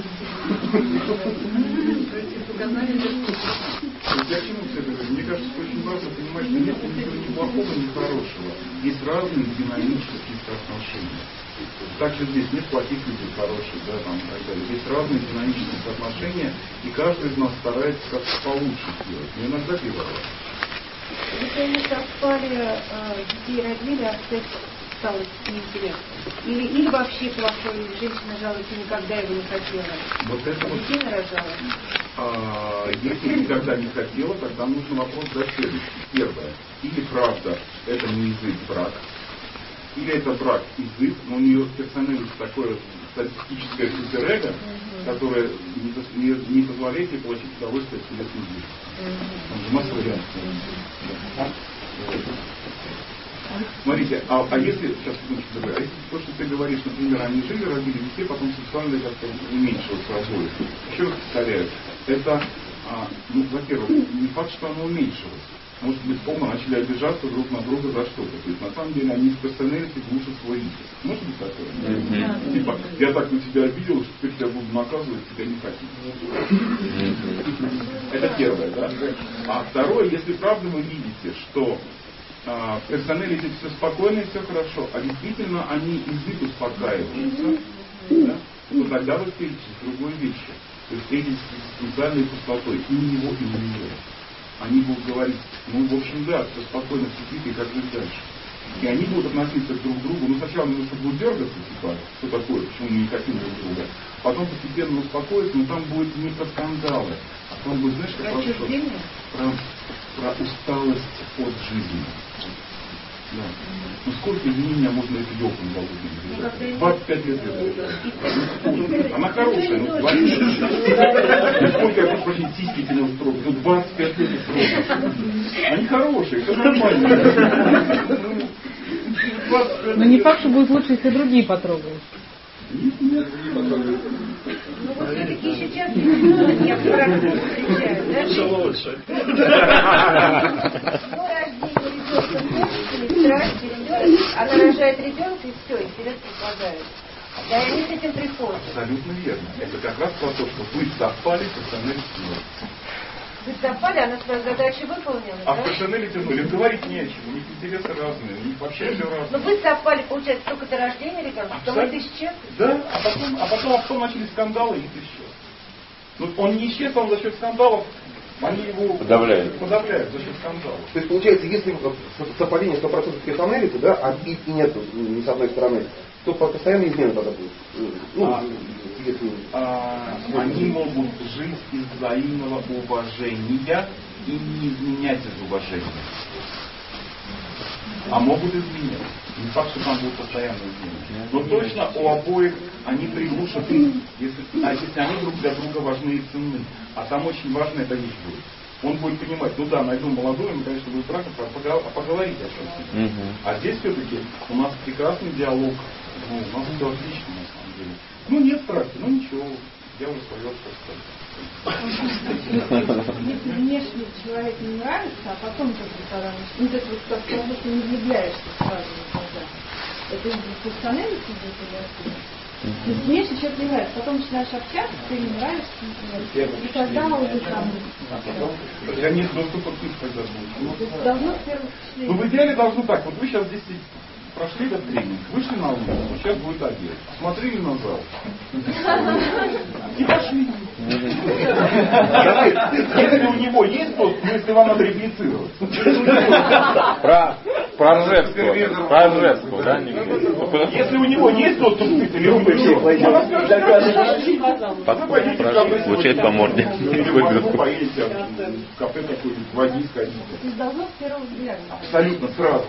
Я к чему все это говорю? Мне кажется, что очень важно понимать, что нет ничего ни плохого, ни хорошего. Есть разные динамические соотношения. Так что здесь нет плохих людей, хороших, да, там, и так далее. Есть разные динамические соотношения, и каждый из нас старается как-то получше сделать. Но иногда бывает. Если они совпали, детей родили, а секс стало неинтересно. Или вообще плохой, женщина жалуется, никогда его не хотела. Вот это вот. Детей нарожала. Если никогда не хотела, тогда нужно вопрос задать следующий. Первое. Или правда это не язык брак, или это брак язык, но у нее персоналити такое статистическое суперэго, которое не позволяет ей получить удовольствие от телесной жизни. Там же масса вариантов. Смотрите, а если, сейчас секундочку добавлю, а если то, что ты говоришь, например, они жили, родили детей, потом сексуально как-то уменьшилось обоих. Еще раз повторяю, это, во-первых, не факт, что оно уменьшилось. Может быть, оба начали обижаться друг на друга за что-то. То есть, на самом деле, они в персоналити глушат свой лидер. Может быть такое? Типа, я так на тебя обидел, что теперь я буду наказывать, тебя не хочу. Это первое, да? А второе, если правда вы видите, что персоналити все спокойно и все хорошо, а действительно они язык успокаиваются, да, то тогда вы встретитесь с другой вещью. То есть эти экзистенциальной пустотой и у него, и у нее. Они будут говорить, ну, в общем, да, все спокойно, все тихо, и как жить дальше. И они будут относиться друг к другу, ну, сначала немножко будут дергаться, типа, что такое, почему мы не хотим друг друга. Потом постепенно успокоиться, но там будет не про скандалы, а там будет, знаешь, как про усталость от жизни. Да. Ну сколько из меня можно эту елку на голову держать? 25 лет лет. Она хорошая, ну 20 лет. Сколько я прошу прощения, сиськи тебе нужно трогать? Ну 25 лет трогать. Они хорошие, все нормально. Но не факт, что будет лучше, если другие потрогают. Нет. Ну вот все-таки еще часто некоторые встречают, да? Еще лучше. Она рожает ребенка и все, интерес пропадает. Да, и они с этим приходят. Абсолютно верно. Это как раз про то, что вы совпали в персоналити. Вы совпали, она свою задачу выполнила, а да? в персоналити говорить не о чем, у них интересы разные, у них вообще все разное. Но вы совпали, получается, только до рождения ребенка, потом это исчез? Да, а потом начались скандалы, и это исчез. Но он не исчез, он за счет скандалов. Они его подавляют за счет скандалов. То есть получается, если совпадение 100% персоналити, да, и нет ни с одной стороны, то постоянно измена тогда будет. Они могут жить из взаимного уважения и не изменять из уважения. А могут изменять. Не факт, что там будут постоянно изменять. Но точно у обоих они приглушат их, если они друг для друга важны и ценны. А там очень важная эта вещь будет. Он будет понимать, ну да, найду молодую, мы, конечно, будет брак, поговорить о чем-то. А здесь все-таки у нас прекрасный диалог. Ну, у нас все отлично, на самом деле. Ну, нет страсти, ну ничего, я уже свое сказал. Если внешний человек не нравится, а потом когда это вот как ты не влюбляешься сразу никогда. Это из-за персоналити идет или откуда? То есть внешний человек не нравится, потом начинаешь общаться, ты не нравишься, например, и тогда уже там... Хотя нет доступа к их тогда будет. Должно в первых впечатлениях. Ну, в идеале должно так, вот вы сейчас здесь прошли этот тренинг, вышли на улицу, сейчас будет обед, посмотрели на зал и пошли. Если у него есть доступ, если вам надо реплицировать. Про Ржевского, да? Если у него есть доступ к или она скажет, получает по морде. Вы поедете в кафе какое-нибудь, води сходите. Должно с первого взгляда. Абсолютно сразу.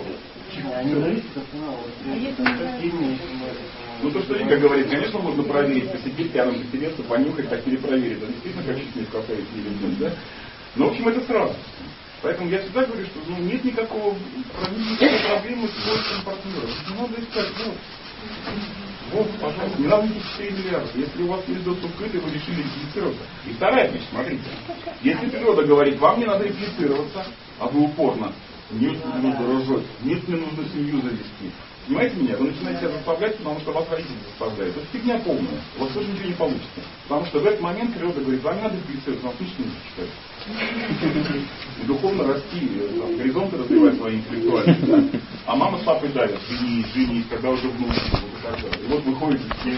Ну то, что Вика говорит, конечно, можно проверить, посидеть пьяным интереса, понюхать, так перепроверить. Это действительно как чуть не в кафе или нет, да? Но в общем это сразу. Поэтому я всегда говорю, что нет никакой проблемы с поиском партнера. Не надо искать, Вот, пожалуйста, не надо 4 миллиарда. Если у вас есть доступ к этой, вы решили реплицироваться. И вторая вещь, смотрите. Если природа говорит, вам не надо реплицироваться, а вы упорно, нет, мне нужно рожать, нет, мне нужно семью завести. Понимаете меня? Вы начинаете себя заставлять, потому что вас родители заставляют. Это фигня полная. У вас тоже ничего не получится. Потому что в этот момент природа говорит, вам не надо реплицироваться, вам точно не читать. И духовно расти, горизонты развивать свои интеллектуальные. Да? А мама с папой давят, женись, когда уже внуки будут и так далее. И вот вы ходите здесь.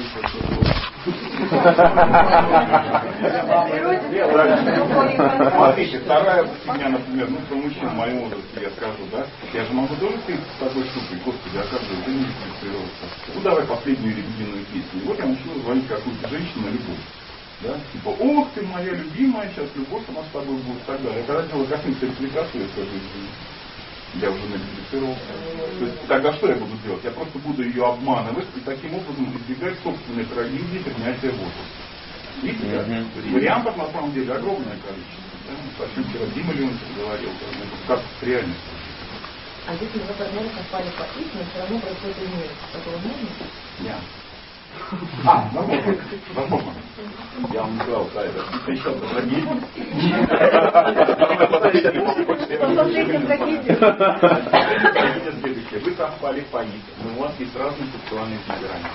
Смотрите, вторая фигня, например, про мужчин в моем возрасте я скажу, да, я же могу тоже стоять с такой штукой, господи, оказывается, не реплицироваться. Ну давай последнюю религийную песню. И вот я начну звонить какую-то женщину на любовь. Да? Типа, ох ты моя любимая, сейчас любовь у нас с тобой будет и так далее. Когда делаю какую-то репликацию, я скажу, я уже нареплицировался. То есть тогда что я буду делать? Я просто буду ее обманывать и таким образом избегать собственной трагедии принятия возраста. Видите, да? То есть вариантов на самом деле огромное количество. Да? Совсем вчера Дима Леонтьев говорил, как в реальности. А если вы, например, попали по истине, все равно происходит изменение. Такого можно? Нет. Возможно. Я вам не сказал, да, это еще трагедия. Трагедия следующая. Вы совпали по нитке, но у вас есть разные сексуальные темпераменты.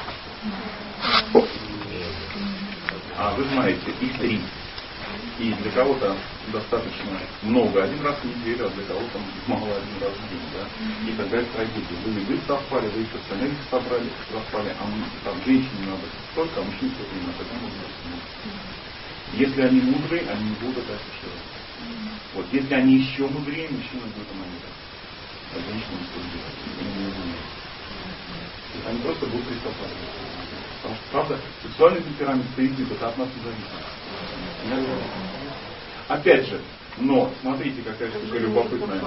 А вы знаете, их 3. И для кого-то достаточно много один раз в неделю, а для кого-то мало один раз в день. Да? И тогда это трагедия. Вы совпали, вы еще с энергией совпали, а там женщине надо столько, а мужчине столько не надо. Если они мудрые, они не будут афишировать. Вот. Если они еще мудрее, мужчина будет аманировать. А женщина не будет делать. Они просто будут приспосабливаться. Потому что, правда, сексуальный темперамент стоит, это от нас не зависит. Опять же, но, смотрите, какая штука любопытная.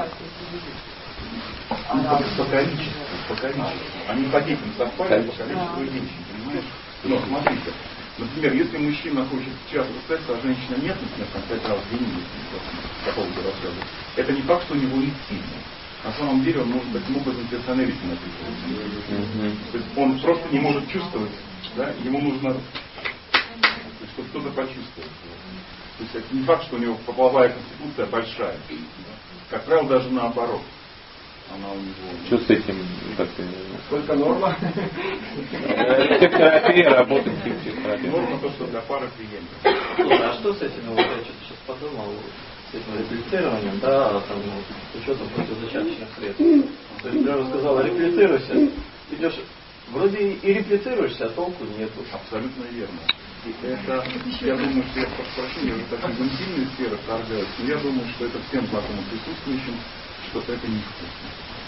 По количеству. Они по детям совпали, по количеству женщин, понимаешь? Но, смотрите, например, если мужчина хочет часто секса, а женщина нет, например, там 5 раз в день, по поводу рассказа, это не факт, что у него есть сильный. На самом деле он может таким образом персоналити написать. То есть он просто не может чувствовать, да? Ему нужно, чтобы кто-то почувствовал. То есть это не факт, что у него половая конституция большая. Как правило, даже наоборот. Она у него... Что с этим? Сколько норма? Психотерапия работает психотерапия. Норма то, что для пары приемлемо. А что с этим? Вот я что-то сейчас подумал. С этим реплицированием, да, там, с учетом противозачаточных средств. То есть, я сказала, реплицируйся, идешь, вроде и реплицируешься, а толку нету. Абсолютно верно. И это, я думаю, что я прошу, я уже так в интимной сфере вторгаюсь, но я думаю, что это всем знакомым присутствующим, что это не вкусно.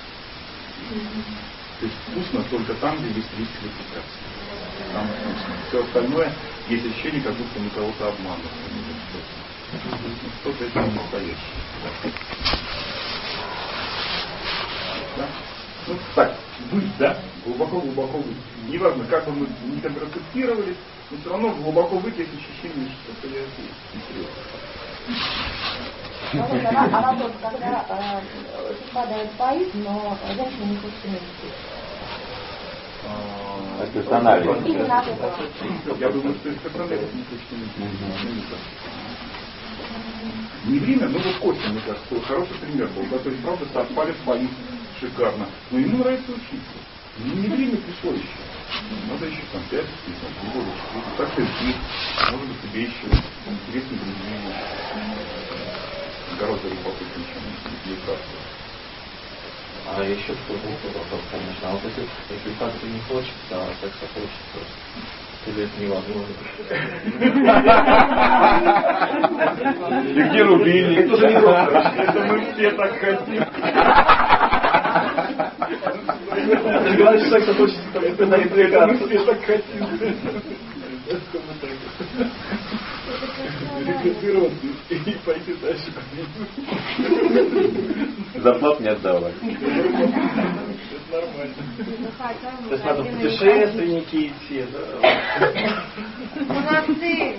То есть вкусно только там, где есть риск репликации. Там вкусно. Все остальное, есть ощущение, как будто мы кого-то обманываем. Что-то это не настоящее. Да? Ну, так, быть, да? Глубоко быть. Неважно, как бы мы не контрацептировали, но все равно глубоко быть есть ощущение, что это интересно. Она вот, когда падает поиск, но женщина не хочет иметь. Я думаю, что это персонально не хочет иметь. Не время, но вот Костя, мне кажется, хороший пример был. Да, то есть, правда, совпали свои шикарно. Но ему нравится учиться. Не время пришло еще. Надо еще там 5 года. Так что здесь, может быть, тебе еще интересные друзья. Гораздо любопытнее, чем лекарства. А еще что-то вопрос, конечно. А вот если так ты не хочешь, а секса хочется, или это невозможно? И где рубильник? Это же не рост. Это мы все так хотим. Ты говоришь, секса хочется, это мы все так хотим. Рекрутироваться и пойти дальше. Зарплат не отдавали. Это нормально. То есть надо путешественники идти, да? Молодцы!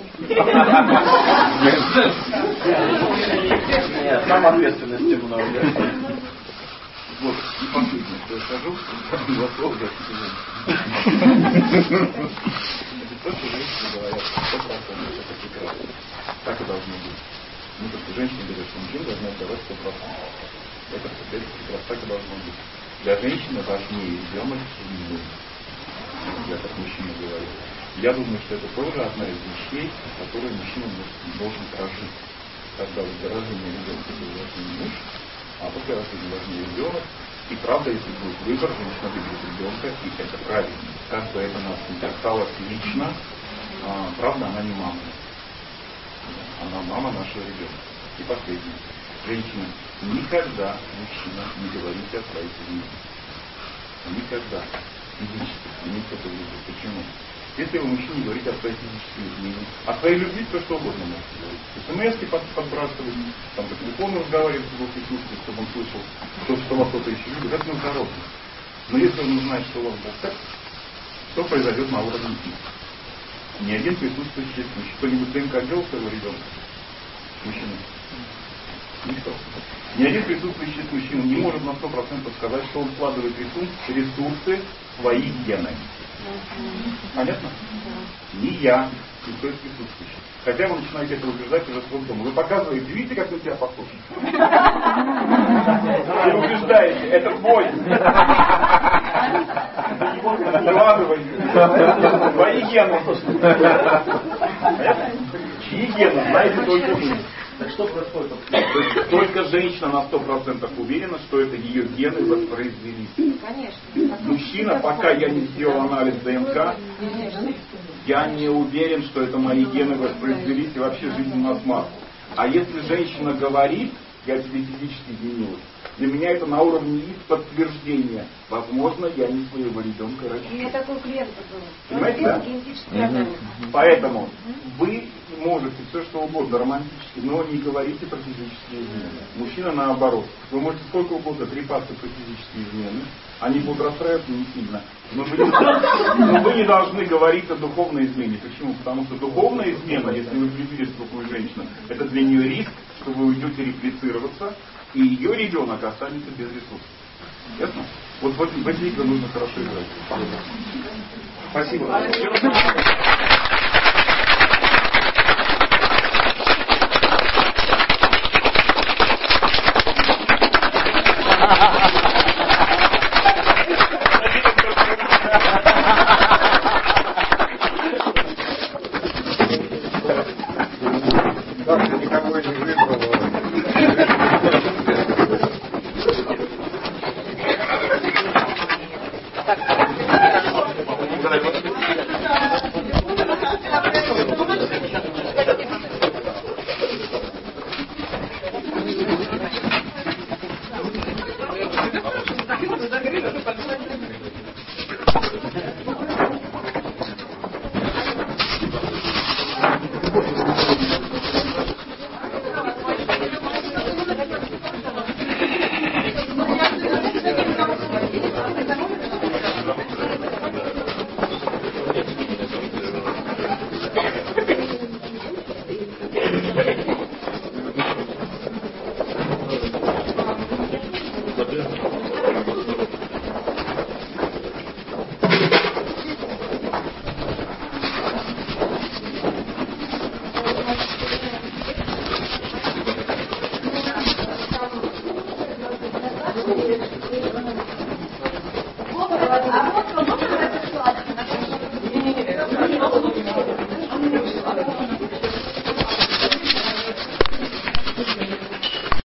Нет, там ответственности много. Вот, и последнее, что я скажу, два слова, да, то, что женщины говорят, 100% это прекрасно. Так и должно быть. Ну, то, что женщины говорят, что мужчина должны отдавать 100%. Это прекрасно, так и должно быть. Для женщины важнее ребенок, чем муж. Я как мужчина говорю. Я думаю, что это тоже одна из вещей, которые мужчина должен прожить. Когда до рождения ребенка был важнее муж, а после рождения важнее ребенок. И правда, если будет выбор, женщина выберет ребенка, и это правильно. Как бы это нас не касалось лично, правда, она не мама. Она мама нашего ребенка. И последнее. Женщина, никогда мужчина не говорите о своей семье. Никогда. Физически. Имейте это в виду. Почему? Если вы мужчине говорите о своей физической измене, о своей любви, то что угодно можете говорить. СМС-ки подбрасывать, там по телефону разговаривать, чтобы он слышал, что вас кто-то еще любит, это нездорово. Но если он узнает, что у вас был секс, что произойдет на уровне их? Ни один присутствующий, кто-нибудь ДНК делал своего ребенка? Мужчина? Никто. Ни один присутствующий мужчина не может на 100% сказать, что он вкладывает ресурсы в свои гены. Понятно? Не я, никто из присутствующих. Хотя вы начинаете это убеждать уже с дома. Вы показываете, видите, как на тебя похож? Вы убеждаете, это твой. Вкладывайте. Свои гены. Чьи гены? Знаете только вы. Так что происходит? Только женщина на 100% уверена, что это ее гены воспроизвели. Конечно. Мужчина, пока я не сделал анализ ДНК, я не уверен, что это мои гены воспроизвелись и вообще жизнь на смарку. А если женщина говорит, я тебе физически изменилась, для меня это на уровне их подтверждения. Возможно, я не своего ребенка рожу. У меня такой клиент был. Понимаете, да? Поэтому вы можете все что угодно романтически, но не говорите про физические измены. Мужчина наоборот. Вы можете сколько угодно трепаться про физические измены, они будут расстраиваться не сильно. Но вы не должны говорить о духовной измене. Почему? Потому что духовная измена, если вы влюбились в другую женщину, это для нее риск, что вы уйдете реплицироваться, и ее ребенок останется без ресурсов. Ясно? Вот в эти игры нужно хорошо играть. Спасибо. Thank you.